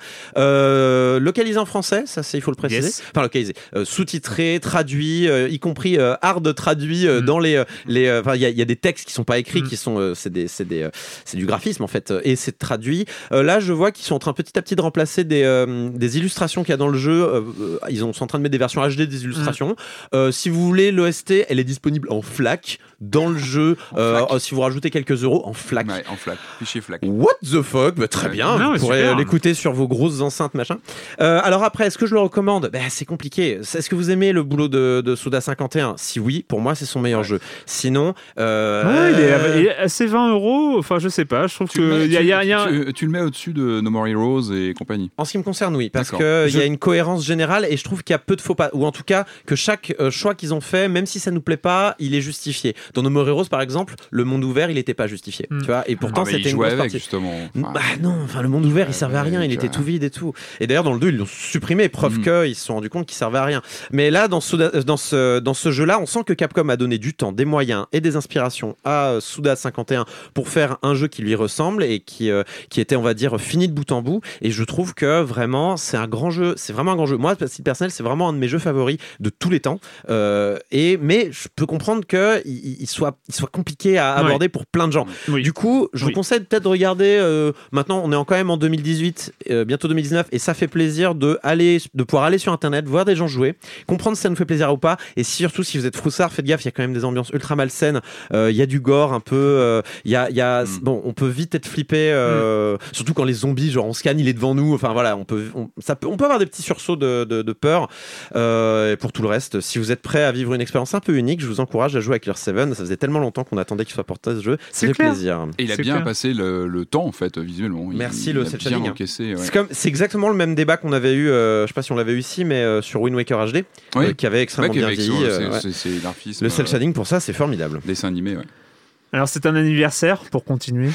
Euh, localisé en français, ça c'est il faut le préciser. Yes. Enfin localisé, euh, sous-titré, traduit, euh, y compris euh, hard traduit euh, mmh. dans les les. Enfin euh, il y, y a des textes qui sont pas écrits, mmh. qui sont euh, c'est des c'est des euh, c'est du graphisme en fait et c'est traduit. Euh, là je vois qu'ils sont en train petit à petit de remplacer des euh, des illustrations qu'il y a dans le jeu. Euh, ils sont en train de mettre des versions H D des illustrations. Mmh. Euh, si vous voulez l'O S T, elle est disponible en FLAC dans le jeu. Euh, si vous rajoutez quelques euros en FLAC. Ouais, en FLAC. Fichier FLAC. What the fuck, bah, très ouais. bien. Non, vous pourrez super. L'écouter sur vos grosses enceintes machin. Euh, alors après, est-ce que je le recommande? Bah, c'est compliqué. Est-ce que vous aimez le boulot de, de Suda cinquante et un? Si oui, pour moi c'est son meilleur ouais. jeu. Sinon, euh... ouais, il, est, il est assez vingt euros. Enfin, je sais pas. Je trouve tu que il y a, y a, y a... Tu, tu le mets au-dessus de No More Heroes et compagnie. En ce qui me concerne, oui, parce que il je... y a une cohérence générale et je trouve qu'il y a peu de faux pas, ou en tout cas que chaque euh, choix qu'ils ont fait, même si ça nous plaît pas, il est justifié. Dans No More Heroes, par exemple, le monde ouvert, il était pas justifié. Mm. Tu vois, et pourtant ah, c'était une grosse avec, partie. Justement. Enfin, bah non, enfin le monde ouvert, il servait à rien, il était tout vide et tout. Et d'ailleurs dans le deux, ils l'ont supprimé, preuve mm. qu'ils se sont rendus compte qu'il servait à rien. Mais là, dans ce, dans ce, dans ce jeu-là, on sent que Capcom a donné du temps, des moyens et des inspirations à Suda cinquante et un pour faire un jeu qui lui ressemble et qui, euh, qui était, on va dire, fini de bout en bout. Et je trouve que vraiment, c'est un grand jeu. C'est vraiment un grand jeu. Moi, à titre personnel, c'est vraiment un de mes jeux favoris de tous les temps. Euh, et, mais je peux comprendre qu'il il soit, il soit compliqué à aborder ouais. pour plein de gens. Oui. Du coup, je oui. vous conseille peut-être de regarder. Euh, maintenant, on est quand même en deux mille dix-huit, euh, bientôt deux mille dix-neuf, et ça fait plaisir de aller, de pouvoir aller sur Internet, voir des gens jouer, comprendre si ça nous fait plaisir ou pas. Et surtout, si vous êtes froussard, faites gaffe. Il y a quand même des ambiances ultra malsaines. Il euh, y a du gore un peu. Il euh, y a, y a mm. bon, on peut vite être flippé, euh, mm. surtout quand les zombies, genre on scanne, il est devant nous. Enfin voilà, on peut, on, ça peut, on peut avoir des petits sursauts de, de, de peur. Euh, et pour tout le reste, si vous êtes prêt à vivre une expérience un peu unique, je vous encourage à jouer à Killer sept. Ça faisait tellement longtemps qu'on attendait qu'il soit porté ce jeu. C'est fait plaisir. Et il a c'est bien clair. passé le, le temps en fait visuellement. Il, Merci il le a cel bien shading. encaissé. Ouais. C'est, comme, c'est exactement le même débat qu'on avait eu. Euh, je sais pas si on l'avait eu ici, mais euh, sur Wind Waker H D, oui. euh, qui avait extrêmement ouais, bien avec, vieilli. c'est, euh, ouais. c'est, c'est graphisme, le cel euh, shading pour ça, c'est formidable. Dessin animé, ouais. Alors c'est un anniversaire pour continuer.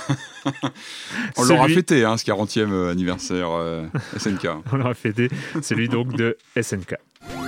On celui... l'aura fêté, hein, ce quarantième anniversaire euh, S N K. On l'aura fêté, celui donc de S N K.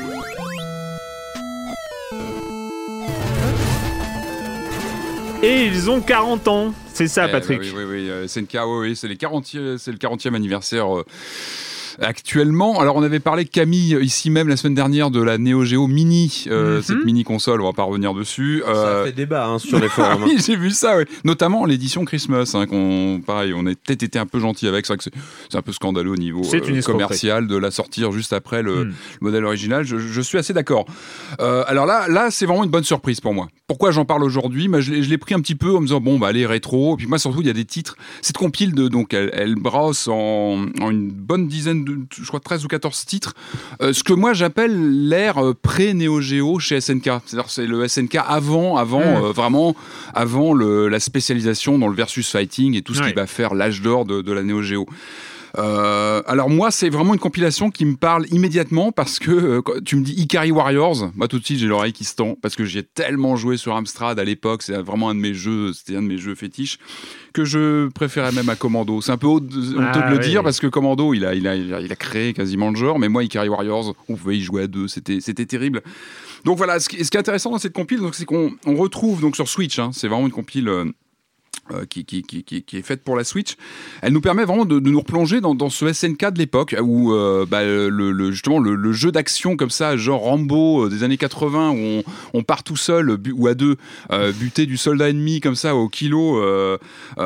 Et ils ont quarante ans, c'est ça, eh, Patrick. Bah oui, oui, oui, S N K, oui, oui, c'est, les quarantième, c'est le quarantième anniversaire. Euh, Actuellement, alors on avait parlé de Camille ici même la semaine dernière de la Neo Geo Mini, euh, mm-hmm. cette mini console, on va pas revenir dessus. Ça euh... a fait débat hein, sur les forums. Oui, j'ai vu ça, oui. Notamment l'édition Christmas, hein, qu'on, pareil, on a peut-être été un peu gentil avec, c'est vrai que c'est, c'est un peu scandaleux au niveau euh, commercial de la sortir juste après le, mm. le modèle original. Je, je suis assez d'accord. Euh, alors là, là, c'est vraiment une bonne surprise pour moi. Pourquoi j'en parle aujourd'hui? bah, je, l'ai, je l'ai pris un petit peu en me disant bon, bah allez rétro. Et puis moi surtout, il y a des titres. Cette compile de donc elle, elle brosse en, en une bonne dizaine de, je crois treize ou quatorze titres, euh, ce que moi j'appelle l'ère euh, pré-Neo Geo chez S N K. C'est-à-dire c'est le S N K avant, avant mmh. euh, vraiment avant le, la spécialisation dans le versus fighting et tout ce ouais. qui va faire l'âge d'or de, de la Neo Geo. Euh, alors moi c'est vraiment une compilation qui me parle immédiatement parce que euh, tu me dis Ikari Warriors, moi tout de suite j'ai l'oreille qui se tend parce que j'y ai tellement joué sur Amstrad à l'époque, c'est vraiment un de mes jeux, c'était un de mes jeux fétiches que je préférais même à Commando. C'est un peu honteux de, ah, de le oui. dire parce que Commando il a, il, a, il, a, il a créé quasiment le genre, mais moi Ikari Warriors on pouvait y jouer à deux, c'était, c'était terrible. Donc voilà, ce qui, ce qui est intéressant dans cette compile, donc, c'est qu'on on retrouve donc sur Switch, hein, c'est vraiment une compile euh, euh, qui, qui, qui, qui, qui est faite pour la Switch. Elle nous permet vraiment de, de nous replonger dans, dans ce S N K de l'époque, où euh, bah, le, le, justement le, le jeu d'action comme ça, genre Rambo euh, des années quatre-vingts, où on, on part tout seul bu, ou à deux, euh, buter du soldat ennemi comme ça au kilo. Euh,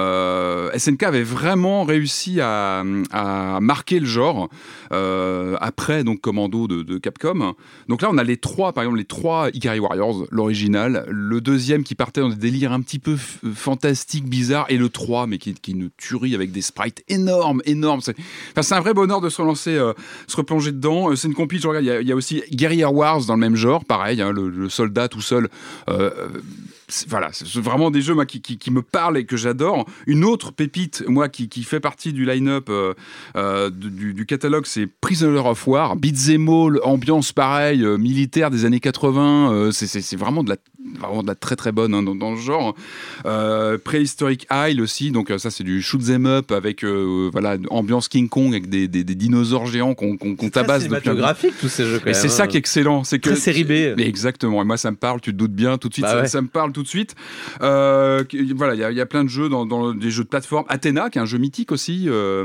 euh, S N K avait vraiment réussi à, à marquer le genre. Euh, après donc Commando de, de Capcom. Donc là on a les trois, par exemple les trois Ikari Warriors, l'original, le deuxième qui partait dans des délires un petit peu f- fantastiques, bizarres, et le trois mais qui, qui est une tuerie avec des sprites énormes, énormes. C'est, enfin, c'est un vrai bonheur de se relancer, euh, se replonger dedans. C'est une compil, je regarde, il y a, il y a aussi Guerrilla Wars dans le même genre, pareil, hein, le, le soldat tout seul. Euh, C'est, voilà, c'est vraiment des jeux moi, qui, qui, qui me parlent et que j'adore. Une autre pépite, moi, qui, qui fait partie du line-up euh, euh, du, du catalogue, c'est Prisoner of War, beat'em all, ambiance pareil, euh, militaire des années quatre-vingts. Euh, c'est, c'est, c'est vraiment de la vraiment de la très très bonne hein, dans, dans le genre. Euh, Prehistoric Isle aussi, donc ça c'est du shoot 'em up avec euh, voilà ambiance King Kong avec des, des, des dinosaures géants qu'on, qu'on, qu'on tabasse. C'est cinématographique tous ces jeux. Quand et même, c'est hein. ça qui est excellent, c'est que très série B. Mais exactement. Et moi ça me parle, tu te doutes bien tout de suite. Bah ça, ouais. ça me parle tout de suite. Euh, voilà, il y, y a plein de jeux dans, dans des jeux de plateforme. Athena, qui est un jeu mythique aussi. Euh,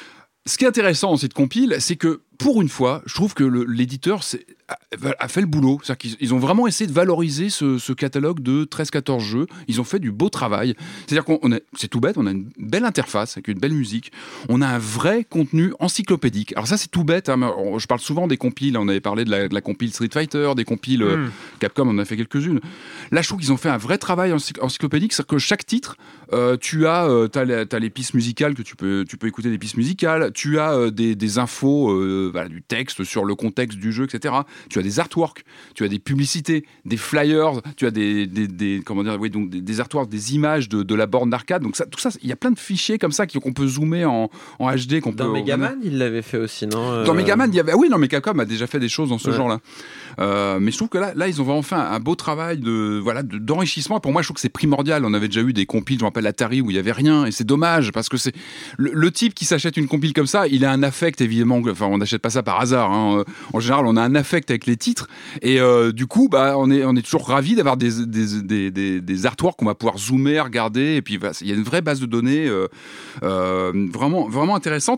ce qui est intéressant dans cette compile, c'est que pour une fois, je trouve que le, l'éditeur c'est, a, a fait le boulot. C'est-à-dire qu'ils ils ont vraiment essayé de valoriser ce, ce catalogue de treize quatorze jeux. Ils ont fait du beau travail. C'est-à-dire qu'on on a, c'est tout bête, on a une belle interface avec une belle musique. On a un vrai contenu encyclopédique. Alors ça, c'est tout bête. Hein, je parle souvent des compiles. On avait parlé de la, de la compile Street Fighter, des compiles mm. euh, Capcom, on en a fait quelques-unes. Là, je trouve qu'ils ont fait un vrai travail encyclopédique. C'est-à-dire que chaque titre, euh, tu as, euh, t'as, les, t'as les pistes musicales que tu peux, tu peux écouter des pistes musicales. Tu as euh, des, des infos, euh, voilà, du texte sur le contexte du jeu, et cetera. Tu as des artworks, tu as des publicités, des flyers, tu as des, des, des comment dire, oui, donc des, des artworks, des images de, de la borne d'arcade. Donc ça, tout ça, il y a plein de fichiers comme ça qu'on peut zoomer en, en H D. Qu'on dans peut, Megaman, il l'avait fait aussi, non Dans euh... Megaman, il y avait, ah oui, non, mais Capcom a déjà fait des choses dans ce ouais. genre-là. Euh, mais je trouve que là, là, ils ont vraiment fait un, un beau travail de, voilà, de, d'enrichissement. Pour moi, je trouve que c'est primordial. On avait déjà eu des compiles, je me rappelle Atari, où il y avait rien, et c'est dommage parce que c'est le, le type qui s'achète une compile comme ça, il a un affect évidemment. Enfin, on n'achète pas ça par hasard. Hein. En général, on a un affect avec les titres, et euh, du coup, bah, on est, on est toujours ravis d'avoir des, des, des, des, des artworks qu'on va pouvoir zoomer, regarder, et puis bah, il y a une vraie base de données euh, euh, vraiment, vraiment intéressante.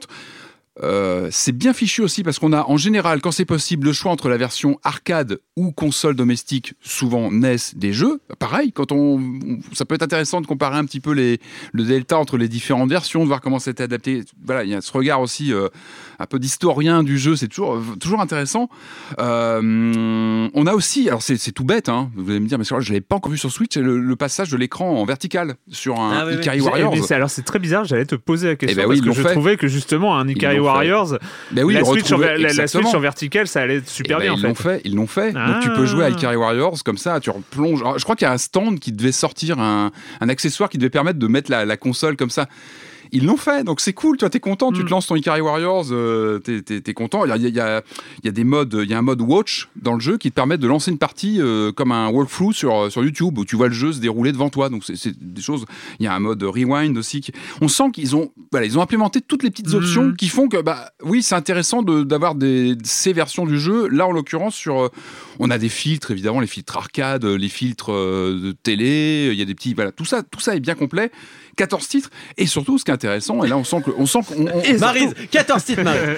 Euh, c'est bien fichu aussi parce qu'on a en général, quand c'est possible, le choix entre la version arcade ou console domestique, souvent N E S des jeux. Pareil, quand on, on ça peut être intéressant de comparer un petit peu les, le delta entre les différentes versions, de voir comment c'était adapté. Voilà, il y a ce regard aussi euh, un peu d'historien du jeu, c'est toujours, toujours intéressant. Euh, on a aussi, alors c'est, c'est tout bête, hein, vous allez me dire, mais je l'avais pas encore vu sur Switch, c'est le, le passage de l'écran en vertical sur un ah, oui, Ikari oui. Warriors. Mais c'est, alors c'est très bizarre, j'allais te poser la question, ben parce oui, que je fait. trouvais que justement un Ikari Warriors, ben oui, la, Switch en, la, la Switch en vertical, ça allait super ben bien ils en fait. L'ont fait. Ils l'ont fait, ah. donc tu peux jouer à Ikari Warriors comme ça, tu replonges. Alors, je crois qu'il y a un stand qui devait sortir un, un accessoire qui devait permettre de mettre la, la console comme ça. Ils l'ont fait, donc c'est cool, tu vois, t'es content, mm. tu te lances ton Ikari Warriors, euh, t'es, t'es, t'es content. Il y a, il y a, il y a des modes, il y a un mode watch dans le jeu qui te permet de lancer une partie euh, comme un walkthrough sur, sur YouTube où tu vois le jeu se dérouler devant toi. Donc c'est, c'est des choses. Il y a un mode rewind aussi. Qui, on sent qu'ils ont, voilà, ils ont implémenté toutes les petites options mm. qui font que, bah, oui, c'est intéressant de, d'avoir des, ces versions du jeu. Là, en l'occurrence, sur, euh, on a des filtres, évidemment, les filtres arcade, les filtres euh, de télé. Il y a des petits, voilà, tout ça, tout ça est bien complet. quatorze titres, et surtout ce qui est intéressant, et là on sent que on sent qu'on on, et Maryse, quatorze titres Maryse.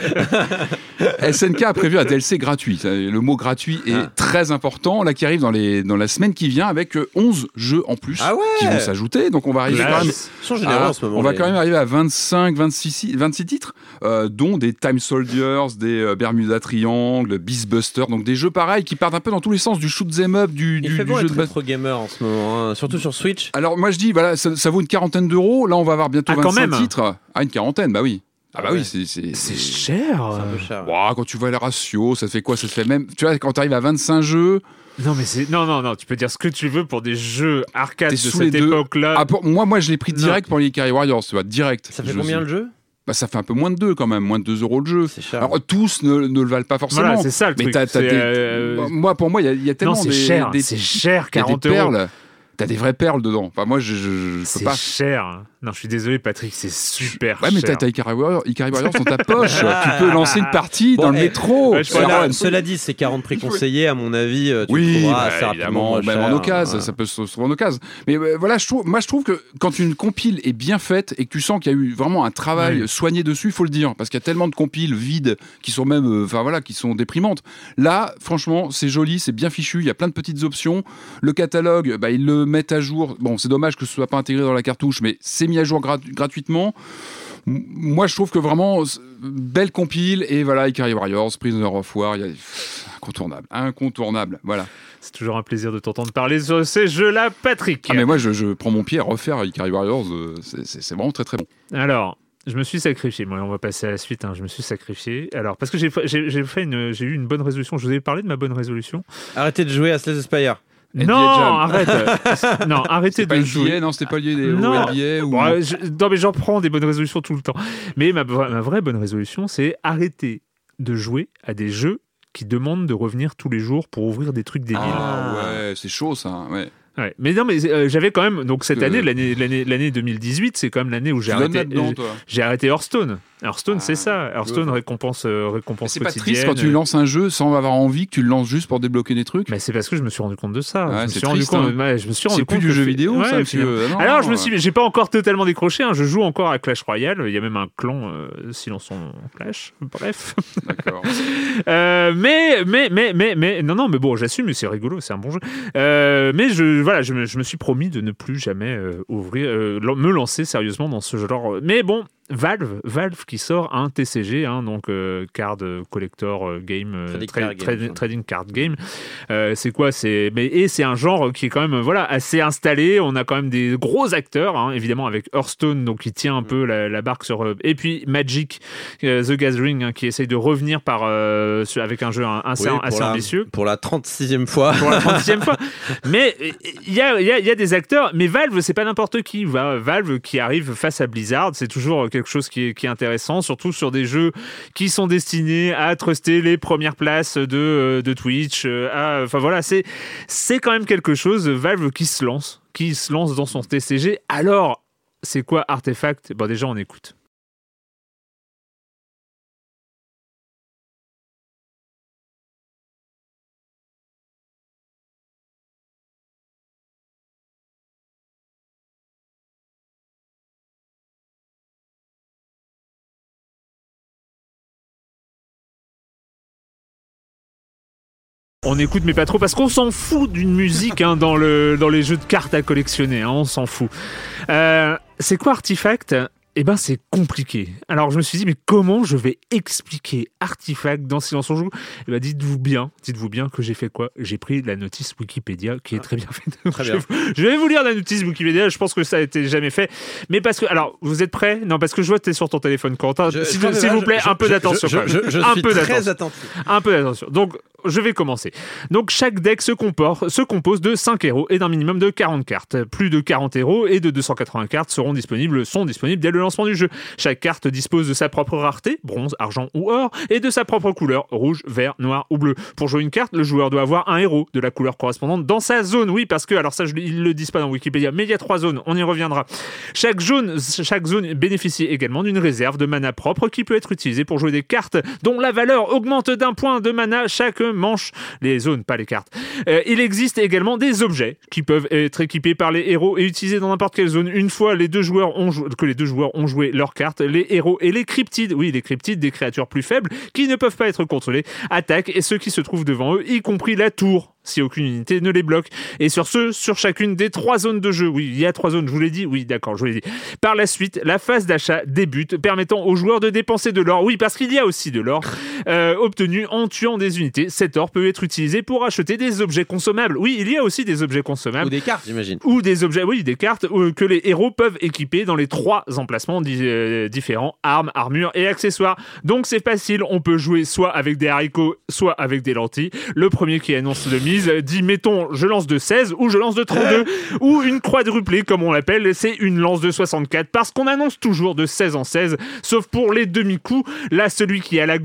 S N K a prévu un D L C gratuit. Le mot gratuit est ah. très important, là qui arrive dans les dans la semaine qui vient avec onze jeux en plus ah ouais. qui vont s'ajouter. Donc on va arriver quand même à, en ce moment, on va les... quand même arriver à vingt-cinq vingt-six vingt-six titres euh, dont des Time Soldiers, des euh, Bermuda Triangle, Beast Buster, donc des jeux pareils qui partent un peu dans tous les sens du shoot 'em up, du, Il du, fait du bon jeu être de rétro gamer en ce moment, hein, surtout sur Switch. Alors moi je dis voilà, ça, ça vaut une quarantaine d'euros. Là on va avoir bientôt ah, vingt-cinq titres. Ah, une quarantaine, bah oui. Ah bah ah ouais. oui, c'est, c'est, c'est cher. C'est un peu cher. Wow, quand tu vois les ratios, ça fait quoi? Ça fait même, tu vois, quand tu arrives à vingt-cinq jeux. Non mais c'est non non non, tu peux dire ce que tu veux pour des jeux arcade de cette époque-là. Ah, pour... moi moi je l'ai pris direct non. pour les Ikari Warriors, tu vois, direct. Ça fait combien le jeu? Bah, ça fait un peu moins de deux quand même, moins de deux euros le jeu. C'est cher. Alors tous ne, ne le valent pas forcément. Voilà, c'est ça le mais truc. T'as, t'as des... euh... Moi pour moi il y, y a tellement non, c'est des, cher, des c'est cher quarante euros. t'as des vraies perles dedans. Enfin, moi, je, je, je peux C'est pas. cher. Non, je suis désolé, Patrick, c'est super Ouais, mais cher. t'as, t'as Ikari Warriors, Ikari Warriors dans ta poche. Tu peux lancer une partie Bon, dans le eh, métro. ouais, je C'est Cela, rare. cela dit, c'est quarante prix conseillés, à mon avis, euh, tu le Oui, trouveras bah, assez rapidement. évidemment, même cher. en occasion, Ouais. ça peut se trouver en occasion. Mais euh, voilà, je trouve, moi je trouve que quand une compile est bien faite et que tu sens qu'il y a eu vraiment un travail Oui. soigné dessus, il faut le dire, parce qu'il y a tellement de compiles vides qui sont même, euh, enfin voilà, qui sont déprimantes. Là, franchement, c'est joli, c'est bien fichu, il y a plein de petites options. Le catalogue, bah, ils le mettent à jour. Bon, c'est dommage que ce soit pas intégré dans la cartouche, mais c'est mis à jour grat- gratuitement. M- Moi, je trouve que vraiment, c'est- belle compile, et voilà, Ikari Warriors, Prisoner of War, il y a... pff, incontournable, incontournable, voilà. C'est toujours un plaisir de t'entendre parler sur ces jeux-là, Patrick. Ah mais moi je, je prends mon pied à refaire Ikari Warriors, euh, c'est, c'est, c'est vraiment très très bon. Alors, je me suis sacrifié. Moi, on va passer à la suite. Hein. Je me suis sacrifié. Alors, parce que j'ai, j'ai, j'ai fait une, j'ai eu une bonne résolution. Je vous avais parlé de ma bonne résolution. Arrêtez de jouer à Slay the Spire. N B A non, Jam. arrête. non, arrêtez C'est pas de N B A, jouer. non, c'était pas lié des, Non. au N B A ou... Bon, euh, je- non, mais j'en prends des bonnes résolutions tout le temps. Mais ma, vra- ma vraie bonne résolution, c'est arrêter de jouer à des jeux qui demandent de revenir tous les jours pour ouvrir des trucs débiles. Ah ouais, c'est chaud ça, ouais. Ouais. Mais non, mais euh, j'avais quand même. Donc cette Euh. année, l'année, l'année, l'année deux mille dix-huit, c'est quand même l'année où j'ai Tu donnes arrêté. là-dedans, j'ai- toi. J'ai arrêté Hearthstone. Hearthone, Ah, c'est ça. Hearthone, ouais. récompense, euh, récompense C'est pas quotidienne. triste quand tu lances un jeu sans avoir envie que tu le lances juste pour débloquer des trucs. Mais c'est parce que je me suis rendu compte de ça. Ouais, je me c'est suis rendu triste, compte. hein. ouais, je me suis rendu C'est plus compte du que jeu c'est- vidéo, ouais, ça, puis- monsieur. Ah non, Alors non, je me ouais. suis, j'ai pas encore totalement décroché. Hein. Je joue encore à Clash Royale. Il y a même un clan euh, silence en Clash. Bref. D'accord. Euh, mais, mais, mais, mais, mais, non, non, mais bon, j'assume, mais c'est rigolo, c'est un bon jeu. Euh, mais je, voilà, je me, je me suis promis de ne plus jamais euh, ouvrir, euh, me lancer sérieusement dans ce genre. Mais bon, Valve, Valve qui sort un T C G, hein, donc euh, Card Collector euh, Game, euh, Trading tra- Card Game, tra- ça. Trading Card Game. Euh, c'est quoi c'est, mais, et c'est un genre qui est quand même euh, voilà, assez installé. On a quand même des gros acteurs, hein, évidemment, avec Hearthstone, donc qui tient un peu la, la barque sur. Euh, et puis Magic, euh, The Gathering, hein, qui essaye de revenir par, euh, sur- avec un jeu un- assez, Oui, pour assez la- ambitieux. Pour la trente-sixième fois. Pour la trentième fois. Mais il y a, il y, a, il y a des acteurs, mais Valve, c'est pas n'importe qui. Va- Valve qui arrive face à Blizzard, c'est toujours quelque chose qui est, qui est intéressant, surtout sur des jeux qui sont destinés à truster les premières places de, de Twitch. À, enfin voilà, c'est, c'est quand même quelque chose. Valve qui se lance, qui se lance dans son T C G. Alors, c'est quoi Artefact ? Bon, déjà, on écoute. On écoute, mais pas trop, parce qu'on s'en fout d'une musique hein, dans, le, dans les jeux de cartes à collectionner. Hein, on s'en fout. Euh, c'est quoi Artifact ? Eh ben, c'est compliqué. Alors, je me suis dit, mais comment je vais expliquer Artifact dans Silence on Joue ? Eh ben, dites-vous bien, dites-vous bien que j'ai fait quoi ? J'ai pris la notice Wikipédia, qui est très bien faite. Très bien. Je vais vous lire la notice Wikipédia. Je pense que ça a été jamais fait. Mais parce que, alors, vous êtes prêts ? Non, parce que je vois que t'es sur ton téléphone, Quentin. Je- S'il je- vous- s'il vous plaît, je- un peu je- d'attention. Je, quand je, même. je un suis peu très d'attention. attentif. Un peu d'attention. Donc, je vais commencer. Donc, chaque deck se, compor- se compose de cinq héros et d'un minimum de quarante cartes. Plus de quarante héros et de deux cent quatre-vingts cartes seront disponibles, sont disponibles dès le lancement du jeu. Chaque carte dispose de sa propre rareté, bronze, argent ou or, et de sa propre couleur, rouge, vert, noir ou bleu. Pour jouer une carte, le joueur doit avoir un héros de la couleur correspondante dans sa zone. Oui, parce que, alors ça, je, ils le disent pas dans Wikipédia, mais il y a trois zones, on y reviendra. Chaque zone, chaque zone bénéficie également d'une réserve de mana propre qui peut être utilisée pour jouer des cartes dont la valeur augmente d'un point de mana chaque manche. Les zones, pas les cartes. Euh, il existe également des objets qui peuvent être équipés par les héros et utilisés dans n'importe quelle zone. Une fois les deux joueurs ont jou- que les deux joueurs ont joué leurs cartes, les héros et les cryptides, oui, les cryptides, des créatures plus faibles qui ne peuvent pas être contrôlées, attaquent et ceux qui se trouvent devant eux, y compris la tour, si aucune unité ne les bloque. Et sur ce, sur chacune des trois zones de jeu, oui, il y a trois zones, je vous l'ai dit, oui, d'accord, je vous l'ai dit. Par la suite, la phase d'achat débute, permettant aux joueurs de dépenser de l'or, oui, parce qu'il y a aussi de l'or, euh, obtenu en tuant des unités. Cet or peut être utilisé pour acheter des objets consommables. Oui, il y a aussi des objets consommables. Ou des cartes, j'imagine. Ou des objets, oui, des cartes euh, que les héros peuvent équiper dans les trois emplacements di- euh, différents, armes, armures et accessoires. Donc c'est facile, on peut jouer soit avec des haricots, soit avec des lentilles. Le premier qui annonce de mise dit, mettons, je lance de seize ou je lance de trente-deux. Ou une quadruplée, comme on l'appelle, c'est une lance de soixante-quatre, parce qu'on annonce toujours de seize en seize, sauf pour les demi-coups. Là, celui qui est à la gauche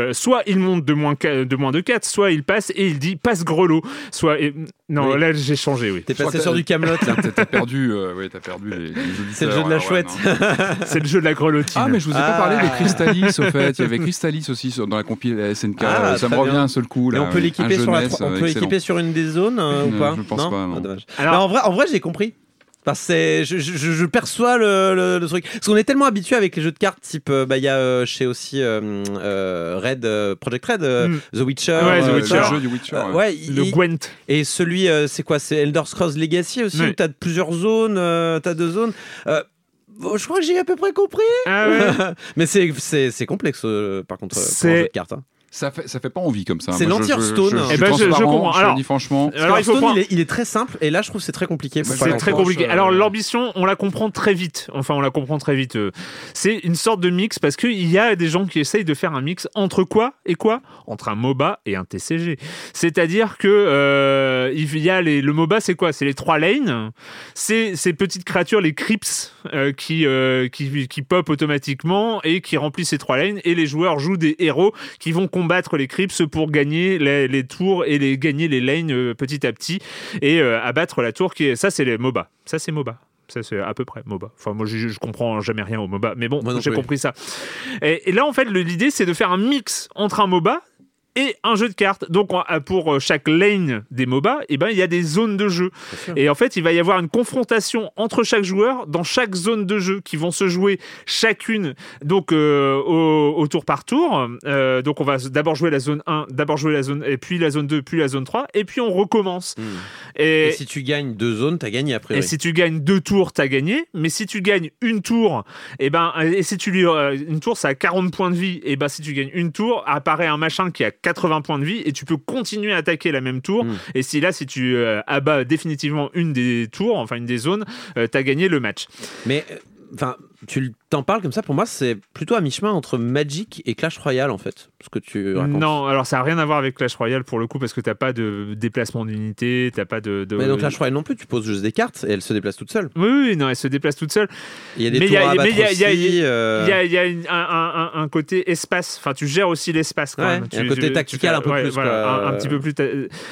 euh, soit il monte de moins, de moins de quatre, soit il passe et il dit passe grelot. Soit, et, non, oui. là j'ai changé, oui. T'es passé sur du Camelot. T'as, t'as perdu, euh, ouais, t'as perdu les, les auditeurs. C'est le jeu de la ouais, chouette. Ouais, c'est le jeu de la grelotine. ah, mais je vous ai Ah. pas parlé de Crystalis, au fait. Il y avait Crystalis aussi sur- dans la compil S N K. Ah, ça me très revient bien. un seul coup. Et Là, on peut l'équiper un sur la, jeunesse, tro- on euh, peut excellent. l'équiper sur une des zones euh, ou Non, pas je pense pas, non. Ah, dommage. Alors- Mais en vrai, en vrai, j'ai compris. Parce que c'est, je, je, je perçois le, le, le truc. Parce qu'on est tellement habitué avec les jeux de cartes, type, euh, bah il y a euh, chez aussi euh, euh, Red, euh, Project Red, euh, Mm. The Witcher. Ouais, The euh, Witcher. Le jeu du Witcher. euh, ouais. ouais, Le il- Gwent. Et celui, euh, c'est quoi? C'est Elder Scrolls Legacy aussi, Oui. où t'as plusieurs zones, euh, t'as deux zones. Euh, bon, je crois que j'ai à peu près compris. Ah ouais. Mais c'est, c'est, c'est complexe, euh, par contre, pour C'est- un jeu de cartes. Hein. Ça fait, ça fait pas envie comme ça. C'est Moi, je- l'anti-Hearthstone. je- je- je Eh suis ben, je- je transparent, comprends. Je le Alors- dis franchement. Alors, il faut Hearthstone, prendre- il, est, il est très simple, et là, je trouve que c'est très compliqué. Faut C'est pas très l'en compliqué. franche, Alors euh, l'ambition, on la comprend très vite. Enfin, on la comprend très vite. euh. C'est une sorte de mix parce qu'il y a des gens qui essayent de faire un mix entre quoi et quoi? Entre un MOBA et un T C G. C'est-à-dire que euh, il y a les, le MOBA, c'est quoi? C'est les trois lanes. C'est ces petites créatures, les creeps, euh, qui, euh, qui qui pop automatiquement et qui remplissent ces trois lanes. Et les joueurs jouent des héros qui vont combattre les creeps pour gagner les, les tours et les gagner les lanes euh, petit à petit et euh, abattre la tour qui est ça c'est les MOBA. Ça c'est MOBA. Ça c'est à peu près MOBA. Enfin moi je, je comprends jamais rien au MOBA mais bon Moi non j'ai plus. compris ça. Et, et là en fait le- l'idée c'est de faire un mix entre un MOBA et un jeu de cartes. Donc on- pour chaque lane des MOBA, eh ben il y a des zones de jeu. sûr. Et en fait, il va y avoir une confrontation entre chaque joueur dans chaque zone de jeu qui vont se jouer chacune donc euh, au, au tour par tour. Euh, donc on va d'abord jouer la zone un, d'abord jouer la zone et puis la zone deux, puis la zone trois et puis on recommence. Hmm. Et, Et si tu gagnes deux zones, t'as gagné après. et si tu gagnes deux tours, t'as gagné. Mais si tu gagnes une tour, et ben, et si tu lui, euh, une tour, ça a quarante points de vie. Et ben, si tu gagnes une tour, apparaît un machin qui a quatre-vingts points de vie et tu peux continuer à attaquer la même tour. Mm. Et si là, si tu euh, abats définitivement une des tours, enfin une des zones, euh, t'as gagné le match. Mais enfin, tu t'en parles comme ça. Pour moi, c'est plutôt à mi-chemin entre Magic et Clash Royale en fait, ce que tu racontes. Non, alors ça n'a rien à voir avec Clash Royale pour le coup parce que t'as pas de déplacement d'unité, t'as pas de. de... Mais donc Clash Royale non plus. Tu poses juste des cartes et elles se déplacent toutes seules. Oui, oui, non, elle se déplace toute seule. Il y a des Mais tours il y a- à mais abattre il y a- il y a- aussi. euh, Il y a, il y a une- un, un- un- un côté espace, enfin tu gères aussi l'espace quand Ouais, même. il y a un Tu- côté tu- tu tactical fais- un peu ouais, plus, voilà, quoi. un, un petit peu plus. ta-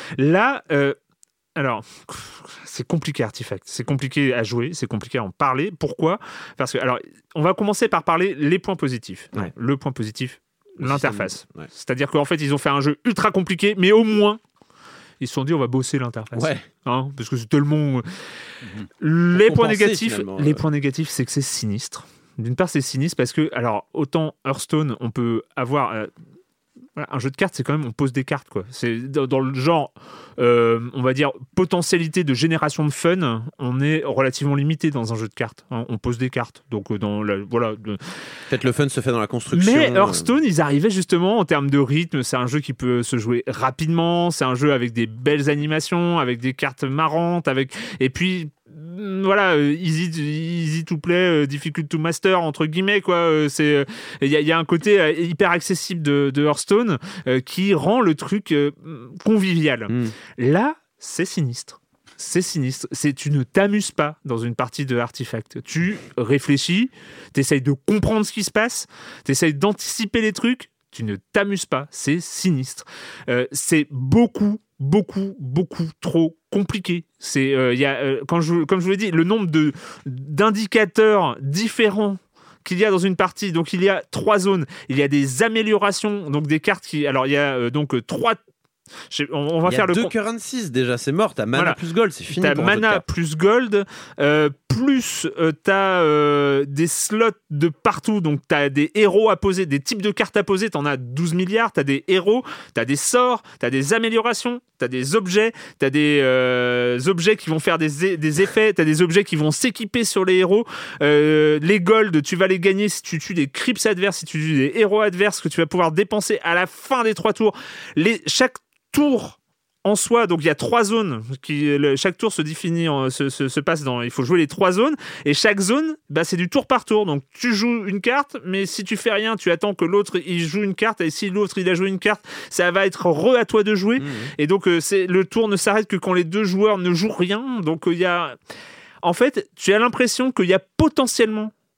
Là, euh, alors, c'est compliqué Artifact, c'est compliqué à jouer, c'est compliqué à en parler. Pourquoi? Parce que, alors, on va commencer par parler les points positifs. Ouais. Le point positif, Le l'interface. système, ouais. C'est-à-dire qu'en fait, ils ont fait un jeu ultra compliqué, mais au moins, ils se sont dit on va bosser l'interface. Ouais. Hein, parce que c'est tellement. Les Pour points compenser, négatifs, finalement, les euh. points négatifs, c'est que c'est sinistre. D'une part, c'est sinistre parce que, alors, autant Hearthstone, on peut avoir. euh, voilà, un jeu de cartes, c'est quand même, on pose des cartes, quoi. C'est dans, dans le genre, euh, on va dire, potentialité de génération de fun, on est relativement limité dans un jeu de cartes. Hein, on pose des cartes. Donc, euh, dans la, voilà. de- Peut-être le fun se fait dans la construction. mais euh. Hearthstone, ils arrivaient justement en termes de rythme. C'est un jeu qui peut se jouer rapidement. C'est un jeu avec des belles animations, avec des cartes marrantes, avec et puis mm, voilà, euh, easy, easy to play, euh, difficult to master entre guillemets quoi. Euh, c'est euh, il y, a- il y a un côté euh, hyper accessible de, de Hearthstone euh, qui rend le truc euh, convivial. Hmm. Là, c'est sinistre. C'est sinistre. C'est, tu ne t'amuses pas dans une partie de Artifact. Tu réfléchis, tu essayes de comprendre ce qui se passe, tu essayes d'anticiper les trucs, tu ne t'amuses pas. C'est sinistre. Euh, c'est beaucoup, beaucoup, beaucoup trop compliqué. C'est, euh, y a, euh, quand je, comme je vous l'ai dit, le nombre de, d'indicateurs différents qu'il y a dans une partie. Donc, il y a trois zones. Il y a des améliorations, donc des cartes qui... Alors, il y a euh, donc euh, trois... je sais- On, on va Il y faire a le... deux con- currencies déjà, c'est mort. T'as mana Voilà. plus gold, c'est fini. T'as pour un jeu de mana cartes. plus gold, euh, plus euh, t'as euh, des slots de partout, donc t'as des héros à poser, des types de cartes à poser, t'en as douze milliards, t'as des héros, t'as des sorts, t'as des améliorations, t'as des objets, t'as des euh, objets qui vont faire des, des effets, t'as des objets qui vont s'équiper sur les héros, euh, les gold, tu vas les gagner si tu tues des creeps adverses, si tu tues des héros adverses que tu vas pouvoir dépenser à la fin des trois tours. Les, chaque tour en soi, donc il y a trois zones qui le, chaque tour se définit en, se, se, se passe dans, il faut jouer les trois zones et chaque zone bah, c'est du tour par tour, donc tu joues une carte mais si tu fais rien tu attends que l'autre il joue une carte et si l'autre il a joué une carte ça va être re à toi de jouer. Mmh. Et donc euh, c'est, le tour ne s'arrête que quand les deux joueurs ne jouent rien, donc il euh, y a en fait tu as l'impression qu'il y a potentiellement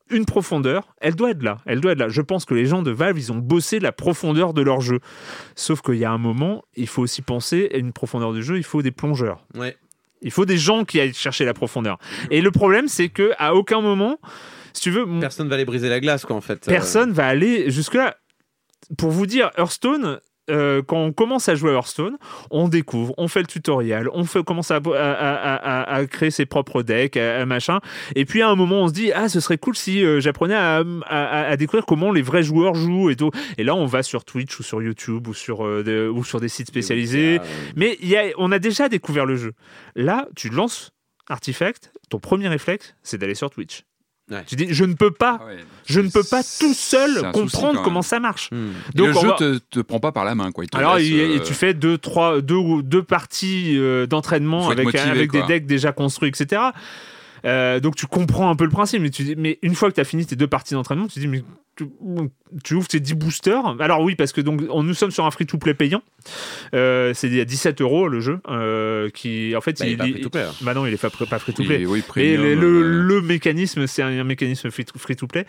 une profondeur, elle doit être là. Elle doit être là. Je pense que les gens de Valve, ils ont bossé la profondeur de leur jeu. Sauf qu'il y a un moment, il faut aussi penser à une profondeur de jeu, il faut des plongeurs. Ouais. Il faut des gens qui aillent chercher la profondeur. Et le problème, c'est qu'à aucun moment, si tu veux... Personne va aller briser la glace, quoi, en fait. Personne euh... va aller jusque-là. Pour vous dire, Hearthstone... Euh, quand on commence à jouer à Hearthstone, on découvre, on fait le tutoriel, on fait, commence à, à, à, à, à créer ses propres decks, à, à machin. Et puis à un moment, on se dit, ah, ce serait cool si euh, j'apprenais à, à, à découvrir comment les vrais joueurs jouent et tout. Et là, on va sur Twitch ou sur YouTube ou sur, euh, de, ou sur des sites spécialisés. Oui, euh... Mais y a, on a déjà découvert le jeu. Là, tu lances Artifact, ton premier réflexe, c'est d'aller sur Twitch. Ouais. Tu dis, je ne peux pas, ouais. je ne peux pas tout seul comprendre comment ça marche. Mmh. Donc le jeu va... te, te prend pas par la main, quoi. Il te Alors, laisse, il, euh... tu fais deux, trois, deux, deux parties euh, d'entraînement avec, motivé, avec des decks déjà construits, et cetera. Euh, donc tu comprends un peu le principe, mais, tu dis, mais une fois que tu as fini tes deux parties d'entraînement, tu dis, mais tu, tu ouvres tes dix boosters. Alors oui, parce que donc, on, nous sommes sur un free-to-play payant. Euh, c'est à dix-sept euros le jeu. Euh, qui, en fait, bah, il, il est pas free-to-play. Il, bah non, il est pas free-to-play. Et, oui, et le, le, le mécanisme, c'est un, un mécanisme free-to-play.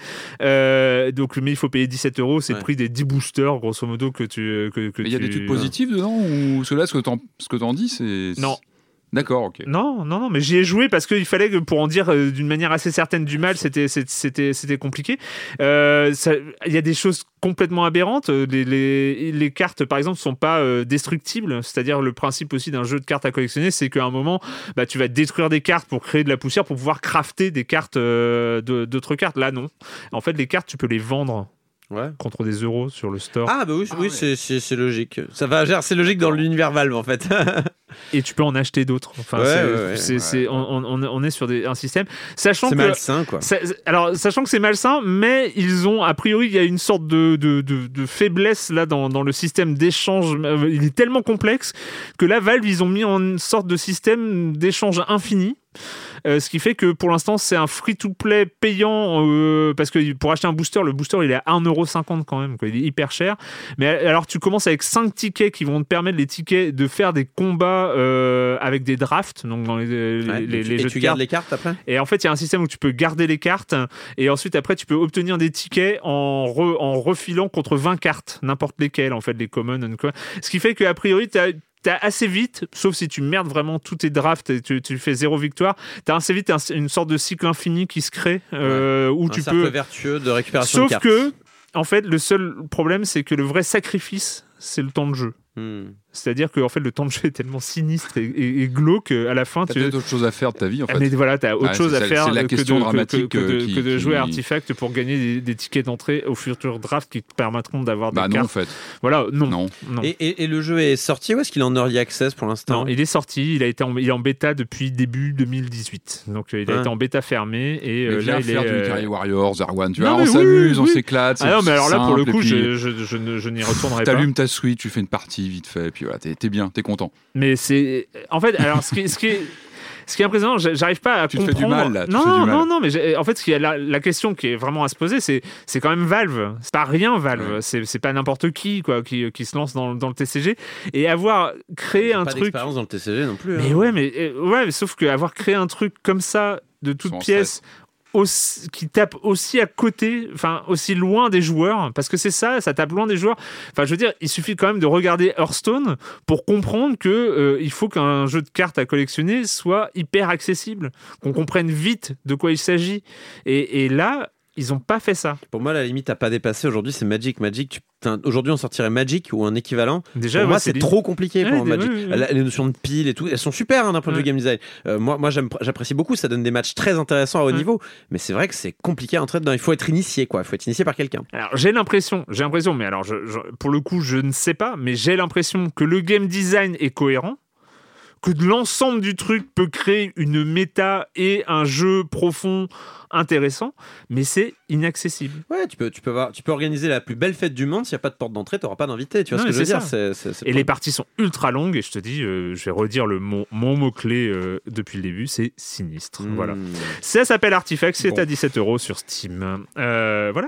Euh, donc, mais il faut payer dix-sept euros. C'est ouais. le prix des dix boosters, grosso modo, que tu. Que, que mais il y a tu... des trucs positifs dedans ou cela, ce que t'en, ce que t'en dis, c'est. Non. D'accord, ok. Non, non, non, mais j'y ai joué parce qu'il fallait que pour en dire euh, d'une manière assez certaine du mal, c'était, c'était, c'était compliqué. Euh, il y a des choses complètement aberrantes. Les, les, les cartes, par exemple, sont pas euh, destructibles. C'est-à-dire le principe aussi d'un jeu de cartes à collectionner, c'est qu'à un moment, bah, tu vas détruire des cartes pour créer de la poussière pour pouvoir crafter des cartes euh, de, d'autres cartes. Là, non. En fait, les cartes, tu peux les vendre. Ouais. Contre des euros sur le store. Ah bah oui, ah oui ouais. c'est, c'est, c'est logique. Ça va, c'est logique dans l'univers Valve en fait. Et tu peux en acheter d'autres. Enfin, ouais, c'est, ouais, ouais. C'est, ouais. c'est, on, on, on est sur des, un système. Sachant c'est que, malsain quoi. Ça, alors, sachant que c'est malsain, mais ils ont, a priori, il y a une sorte de, de, de, de faiblesse là dans, dans le système d'échange. Il est tellement complexe que là, Valve, ils ont mis en une sorte de système d'échange infini. Euh, ce qui fait que pour l'instant c'est un free-to-play payant euh, parce que pour acheter un booster, le booster il est à un euro cinquante quand même, quoi. Il est hyper cher. Mais alors tu commences avec cinq tickets qui vont te permettre, les tickets, de faire des combats euh, avec des drafts, donc dans les, les, ouais, les, tu, les et jeux tu de gardes cartes. les cartes après. Et en fait il y a un système où tu peux garder les cartes et ensuite après tu peux obtenir des tickets en, re, en refilant contre vingt cartes, n'importe lesquelles en fait, les commons, quoi. Ce qui fait qu'a priori t'as T'as assez vite, sauf si tu merdes vraiment tous tes drafts et tu, tu fais zéro victoire, t'as assez vite un, une sorte de cycle infini qui se crée euh, ouais. où un tu cercle peux. vertueux de récupération sauf de cartes. que, en fait, le seul problème, c'est que le vrai sacrifice, c'est le temps de jeu. Hmm. C'est-à-dire que en fait, le temps de jeu est tellement sinistre et, et, et glauque à la fin. T'as tu peut-être autre chose à faire de ta vie en fait. Mais voilà, t'as autre ah, chose à faire c'est la que, question de, dramatique que, que, que, de, qui, que de jouer qui... à Artifact pour gagner des, des tickets d'entrée au futur draft qui te permettront d'avoir bah des non, cartes. En fait. Voilà, non. non. non. Et, et, et le jeu est sorti ou est-ce qu'il est en early access pour l'instant? Non, il est sorti. Il a été en, il est en bêta depuis début deux mille dix-huit. Donc il a ah. été en bêta fermée et mais euh, viens là faire il est. Du Guerrier Warriors, Zarwan, tu non, vois, on oui, s'amuse, oui, on oui. s'éclate. Ah non, mais alors là pour le coup, puis... je, je, je, je, je n'y retournerai pas. T'allumes ta Switch, tu fais une partie vite fait, et puis voilà, t'es, t'es bien, t'es content. Mais c'est, en fait, alors ce qui, ce qui est. Ce qui est impressionnant, j'arrive pas à tu comprendre. Tu te fais du mal, là. Tu non, fais du mal. non, non, mais en fait, ce qui est la, la question qui est vraiment à se poser, c'est, c'est quand même Valve. C'est pas rien, Valve. Ouais. C'est, c'est pas n'importe qui, quoi, qui, qui se lance dans, dans le T C G. Et avoir créé un pas truc. Pas d'expérience dans le T C G non plus. Mais hein. ouais, mais, ouais, mais sauf qu'avoir créé un truc comme ça, de toutes pièces. Aussi, qui tape aussi à côté, enfin aussi loin des joueurs, parce que c'est ça, ça tape loin des joueurs. Enfin, je veux dire, il suffit quand même de regarder Hearthstone pour comprendre que euh, il faut qu'un jeu de cartes à collectionner soit hyper accessible, qu'on comprenne vite de quoi il s'agit. Et, et là, ils n'ont pas fait ça. Pour moi, la limite à pas dépasser aujourd'hui, c'est Magic. Magic, tu... enfin, aujourd'hui, on sortirait Magic ou un équivalent. Déjà, pour ouais, moi, c'est c'est li... trop compliqué pour ouais, Magic. Ouais, ouais, ouais. Les notions de piles et tout, elles sont super hein, d'un point de vue ouais. game design. Euh, moi, moi j'aime, j'apprécie beaucoup. Ça donne des matchs très intéressants à haut ouais. niveau. Mais c'est vrai que c'est compliqué à entrer dedans. Il faut être initié, quoi. Il faut être initié par quelqu'un. Alors, j'ai l'impression, j'ai l'impression, mais alors, je, je, pour le coup, je ne sais pas, mais j'ai l'impression que le game design est cohérent, que l'ensemble du truc peut créer une méta et un jeu profond intéressant, mais c'est inaccessible. Ouais, tu peux, tu peux, avoir, tu peux organiser la plus belle fête du monde, s'il n'y a pas de porte d'entrée, tu n'auras pas d'invité. Tu vois non, ce que je veux dire c'est, c'est, c'est Et les parties sont ultra longues, et je te dis, euh, je vais redire le, mon, mon mot-clé euh, depuis le début, c'est sinistre. Mmh. Voilà. Ça s'appelle Artifact, c'est bon. À dix-sept euros sur Steam. Euh, voilà.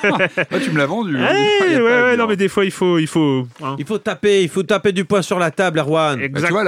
ah, tu me l'as vendu. Hey, ouais, ouais, non, mais des fois, il faut... Il faut, hein. il faut taper, il faut taper du poing sur la table, Erwan. Bah, tu vois, la compile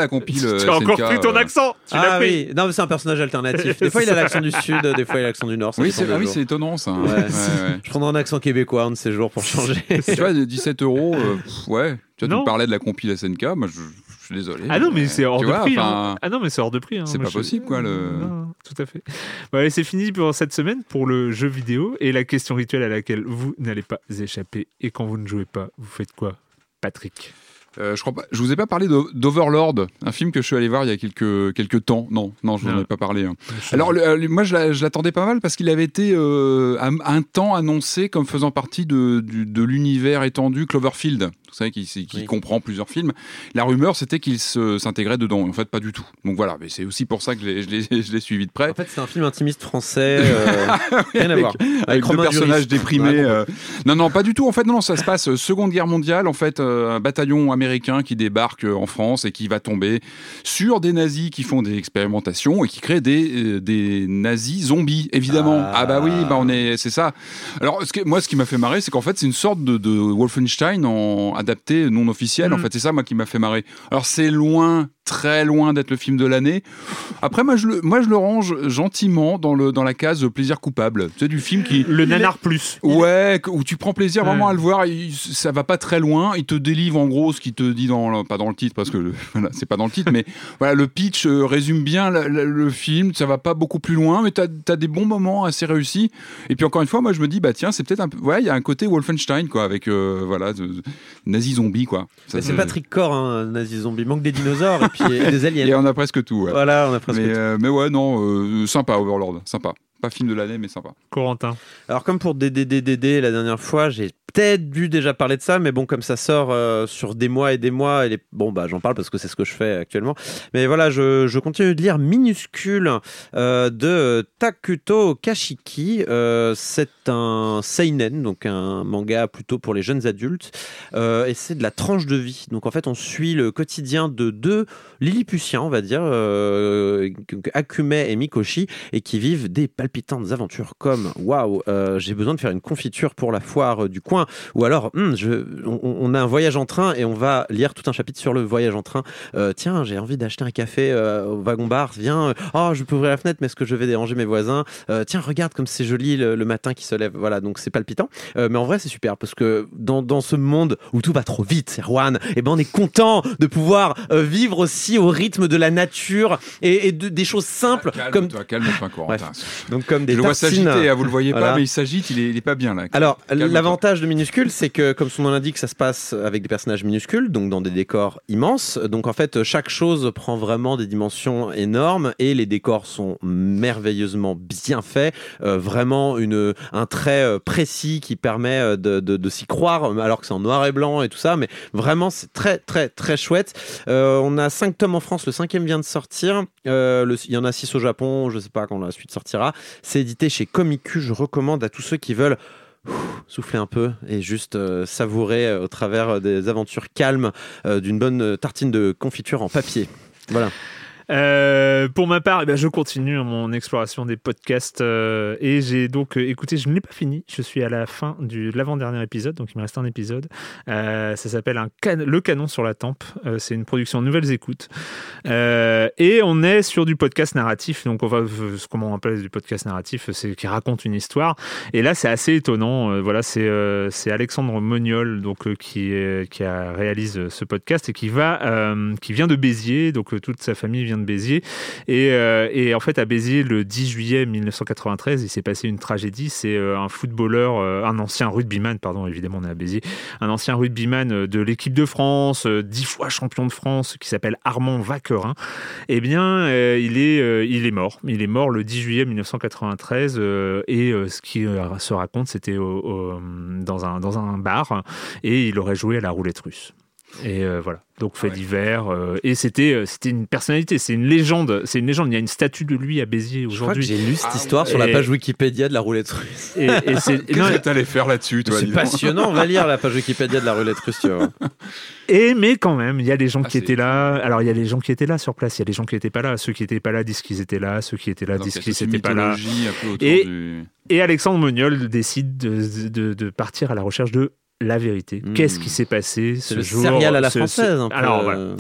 euh, Tu as encore S N K, pris ton euh, accent. Tu l'as Ah pris. oui, non, mais c'est un personnage alternatif. Des fois, il a l'accent du sud, des fois, il a l'accent du nord. ça Oui, dépend c'est, des ah oui, jours. c'est étonnant ça. Ouais. Ouais, ouais. Je prendrai un accent québécois un de ces jours pour changer. Tu vois, dix-sept euros, euh, pff, ouais. Tu vois, tu Non. me parlais de la compile S N K, moi je, je suis désolé. Ah non, mais c'est hors tu de vois, prix. enfin, hein. Ah non, mais c'est hors de prix. hein. c'est Moi, pas je- possible, quoi, le- Non, tout à fait. Bon, allez, c'est fini pour cette semaine pour le jeu vidéo et la question rituelle à laquelle vous n'allez pas échapper. Et quand vous ne jouez pas, vous faites quoi, Patrick? Euh, je crois pas. Je vous ai pas parlé de- d'Overlord, un film que je suis allé voir il y a quelques quelques temps. Non, non, je vous en Non. ai pas parlé. hein. Alors, le- euh, moi, je l'a- je l'attendais pas mal parce qu'il avait été euh, un, un temps annoncé comme faisant partie de, du- de l'univers étendu Cloverfield. Vous savez, qui, qui Oui. comprend plusieurs films. La rumeur, c'était qu'il se- s'intégrait dedans. En fait, pas du tout. Donc voilà, mais c'est aussi pour ça que je l'ai- je l'ai je l'ai suivi de près. En fait, c'est un film intimiste français. euh, Rien à voir. Avec deux Romain personnages Duris. déprimés. Ouais, euh. Non, non, pas du tout. En fait, non, non, ça se passe euh, Seconde Guerre mondiale. En fait, euh, un bataillon américain qui débarque euh, en France et qui va tomber sur des nazis qui font des expérimentations et qui créent des, euh, des nazis zombies, évidemment. Ah. Ah, bah oui, bah on est, c'est ça. Alors, ce que, moi, ce qui m'a fait marrer, c'est qu'en fait, c'est une sorte de, de Wolfenstein en adapté non officiel. Mm. En fait, c'est ça, moi, qui m'a fait marrer. Alors, c'est loin. Très loin d'être le film de l'année. Après, moi je, le, moi, je le range gentiment dans, le, dans la case plaisir coupable. Tu sais, du film qui. Le nanar plus. Ouais, que- où tu prends plaisir vraiment Ouais. à le voir, il- ça va pas très loin, il te délivre en gros ce qu'il te dit dans le- pas dans le titre parce que le- voilà, c'est pas dans le titre, mais voilà, le pitch euh, résume bien la- la- le film, ça va pas beaucoup plus loin, mais t'as as des bons moments assez réussis. Et puis encore une fois, moi je me dis bah tiens, c'est peut-être un peu, ouais, il y a un côté Wolfenstein quoi, avec euh, voilà, de- de- nazi zombie quoi. Ça, Mais c'est Patrick Cor, hein, nazi zombie. Il manque des dinosaures et puis et des aliens. Et on a presque tout. Ouais. Voilà, on a presque mais, tout. euh, mais ouais, non, euh, sympa Overlord, sympa. Pas film de l'année, mais sympa. Corentin. Alors comme pour D D D D D la dernière fois, j'ai peut-être dû déjà parler de ça, mais bon, comme ça sort euh, sur des mois et des mois, et les... bon bah j'en parle parce que c'est ce que je fais actuellement. Mais voilà, je, je continue de lire Minuscule euh, de Takuto Kashiki. Euh, c'est un seinen, donc un manga plutôt pour les jeunes adultes, euh, et c'est de la tranche de vie. Donc en fait, on suit le quotidien de deux Lilliputiens, on va dire, euh, Akume et Mikoshi, et qui vivent des palpitantes aventures comme waouh, euh, j'ai besoin de faire une confiture pour la foire euh, du coin, ou alors hum, je, on, on a un voyage en train et on va lire tout un chapitre sur le voyage en train. Euh, tiens, j'ai envie d'acheter un café euh, au wagon bar, viens, euh, oh, je peux ouvrir la fenêtre, mais est-ce que je vais déranger mes voisins? Euh, tiens, regarde comme c'est joli le, le matin qui se lève. Voilà, donc c'est palpitant. Euh, mais en vrai, c'est super parce que dans, dans ce monde où tout va trop vite, Erwan, eh ben, on est content de pouvoir euh, vivre aussi au rythme de la nature et, et de, des choses simples Calme, comme toi, calme-toi, Corentin. donc comme des Je le vois tartines. s'agiter, hein, vous le voyez Voilà. pas, mais il s'agite, il est, il est pas bien là. Alors, Calme-toi. l'avantage de Minuscule, c'est que, comme son nom l'indique, ça se passe avec des personnages minuscules, donc dans des décors immenses. Donc, en fait, chaque chose prend vraiment des dimensions énormes et les décors sont merveilleusement bien faits. Euh, vraiment, une, un trait euh, précis qui permet euh, de, de, de s'y croire, alors que c'est en noir et blanc et tout ça. Mais vraiment, c'est très, très, très chouette. Euh, on a cinq tomes en France, le cinquième vient de sortir. Euh, le, il y en a six au Japon, je sais pas quand la suite sortira. C'est édité chez Komiku. Je recommande à tous ceux qui veulent souffler un peu et juste euh, savourer euh, au travers euh, des aventures calmes euh, d'une bonne euh, tartine de confiture en papier. Voilà. Euh, pour ma part, eh ben, je continue mon exploration des podcasts euh, et j'ai donc euh, écouté, je ne l'ai pas fini, je suis à la fin de l'avant-dernier épisode, donc il me reste un épisode. Euh, ça s'appelle un can- Le Canon sur la Tempe, euh, c'est une production Nouvelles Écoutes. Euh, et on est sur du podcast narratif, donc on va, ce qu'on appelle du podcast narratif, c'est qui raconte une histoire. Et là, c'est assez étonnant. Euh, voilà, c'est, euh, c'est Alexandre Moniol donc, euh, qui, est, qui a réalise ce podcast et qui, va, euh, qui vient de Béziers, donc euh, toute sa famille vient de Béziers et, euh, et en fait à Béziers le dix juillet mille neuf cent quatre-vingt-treize il s'est passé une tragédie. C'est euh, un footballeur, euh, un ancien rugbyman, pardon, évidemment on est à Béziers, un ancien rugbyman euh, de l'équipe de France, euh, dix fois champion de France, qui s'appelle Armand Vaquerin. Eh bien euh, il, est, euh, il est mort il est mort le dix juillet mille neuf cent quatre-vingt-treize euh, et euh, ce qui euh, se raconte, c'était au, au, dans, un, dans un bar et il aurait joué à la roulette russe. Et euh, voilà, donc fait ouais. divers. Euh, et c'était, euh, c'était une personnalité, c'est une légende. C'est une légende. Il y a une statue de lui à Béziers Je crois que aujourd'hui. j'ai lu cette Ah, histoire sur et- la page Wikipédia de la roulette russe. Et, et c'est, Qu'est-ce non, que t'allais faire là-dessus, toi? C'est dis donc passionnant, on va lire la page Wikipédia de la roulette russe, tu vois. et mais quand même, il y a des gens Ah, qui c'est- étaient là. Alors il y a des gens qui étaient là sur place. Il y a des gens qui n'étaient pas là. Ceux qui n'étaient pas là disent qu'ils étaient là. Ceux qui étaient là Donc, disent il y a qu'ils toute une n'étaient pas là. mythologie un peu autour Et- du... Et Alexandre Moniol décide de, de, de partir à la recherche de la vérité. Mmh. Qu'est-ce qui s'est passé C'est ce le jour céréal à la ce- ce- française, un peu. Alors voilà.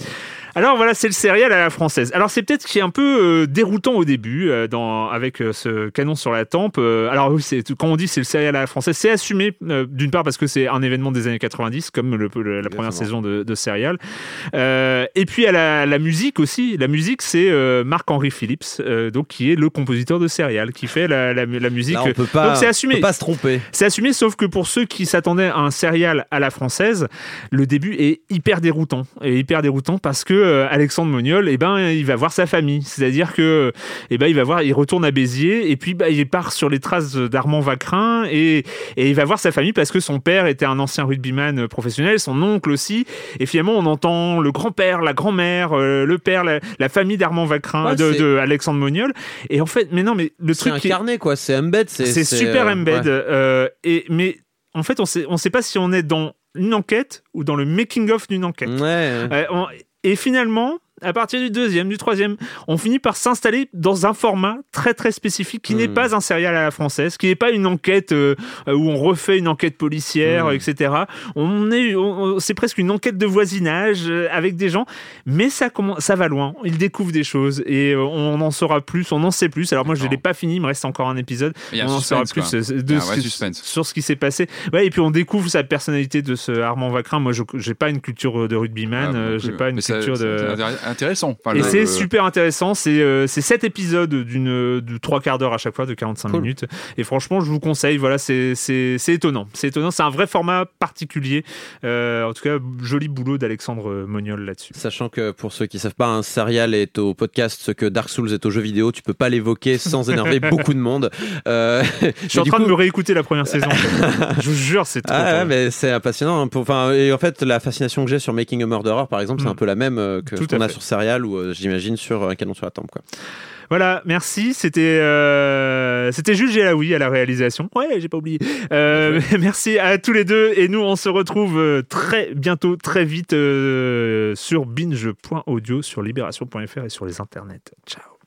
Alors voilà, c'est le serial à la française. Alors c'est peut-être qui est un peu euh, déroutant au début, euh, dans, avec euh, ce canon sur la tempe. Euh, alors oui, c'est, quand on dit c'est le serial à la française, c'est assumé euh, d'une part parce que c'est un événement des années quatre-vingt-dix, comme le, le, la première saison de, de serial. Euh, et puis à la, la musique aussi. La musique, c'est euh, Marc-Henri Phillips, euh, donc qui est le compositeur de serial, qui fait la, la, la musique. Là, on peut pas, donc c'est assumé. On peut pas se tromper. C'est assumé, sauf que pour ceux qui s'attendaient à un serial à la française, le début est hyper déroutant. Et hyper déroutant parce que euh, Alexandre Moniol, eh ben, il va voir sa famille. C'est-à-dire que, eh ben, il va voir, il retourne à Béziers et puis bah, il part sur les traces d'Armand Vacrin et, et il va voir sa famille parce que son père était un ancien rugbyman professionnel, son oncle aussi. Et finalement, on entend le grand-père, la grand-mère, euh, le père, la, la famille d'Armand Vacrin, ouais, de, de Alexandre Moniol. Et en fait, mais non, mais le c'est truc. C'est incarné, quoi. C'est embed. C'est, c'est, c'est super euh, embed. Ouais. Euh, et, mais en fait, on sait, on sait pas si on est dans une enquête ou dans le making-of d'une enquête. Ouais, ouais. Euh, on, et finalement, à partir du deuxième, du troisième, on finit par s'installer dans un format très très spécifique qui mmh. n'est pas un serial à la française, qui n'est pas une enquête euh, où on refait une enquête policière, mmh. et cetera. On est, on, c'est presque une enquête de voisinage euh, avec des gens, mais ça, commence, ça va loin. Ils découvrent des choses et euh, on en saura plus, on en sait plus. Alors moi, je ne l'ai pas fini, il me reste encore un épisode. On en saura plus de, de, ouais, de, sur ce qui s'est passé. Ouais, et puis on découvre sa personnalité de ce Armand Vacrin. Moi, je n'ai pas une culture de rugbyman, ah, euh, j'ai pas une mais culture ça, de... Ça, intéressant. Enfin, et le, c'est le... super intéressant. C'est, euh, c'est sept épisodes d'une, de trois quarts d'heure à chaque fois, de quarante-cinq cool. minutes. Et franchement, je vous conseille. Voilà, c'est, c'est, c'est étonnant. C'est étonnant. C'est un vrai format particulier. Euh, en tout cas, joli boulot d'Alexandre Moniol là-dessus. Sachant que pour ceux qui ne savent pas, un serial est au podcast ce que Dark Souls est au jeu vidéo. Tu peux pas l'évoquer sans énerver beaucoup de monde. Euh, je suis en train coup... de me réécouter la première saison. Je vous jure, c'est trop. Ah, ouais, mais c'est passionnant. Enfin, et en fait, la fascination que j'ai sur Making a Murderer, par exemple, mm. c'est un peu la même que tout ce qu'on a sur serial ou euh, j'imagine sur un canon sur la tempe, quoi. Voilà, merci. C'était euh, c'était Jules Gélaoui à la réalisation. Ouais, j'ai pas oublié. Euh, merci à tous les deux et nous on se retrouve très bientôt, très vite euh, sur binge point audio, sur libération point f r et sur les internets. Ciao.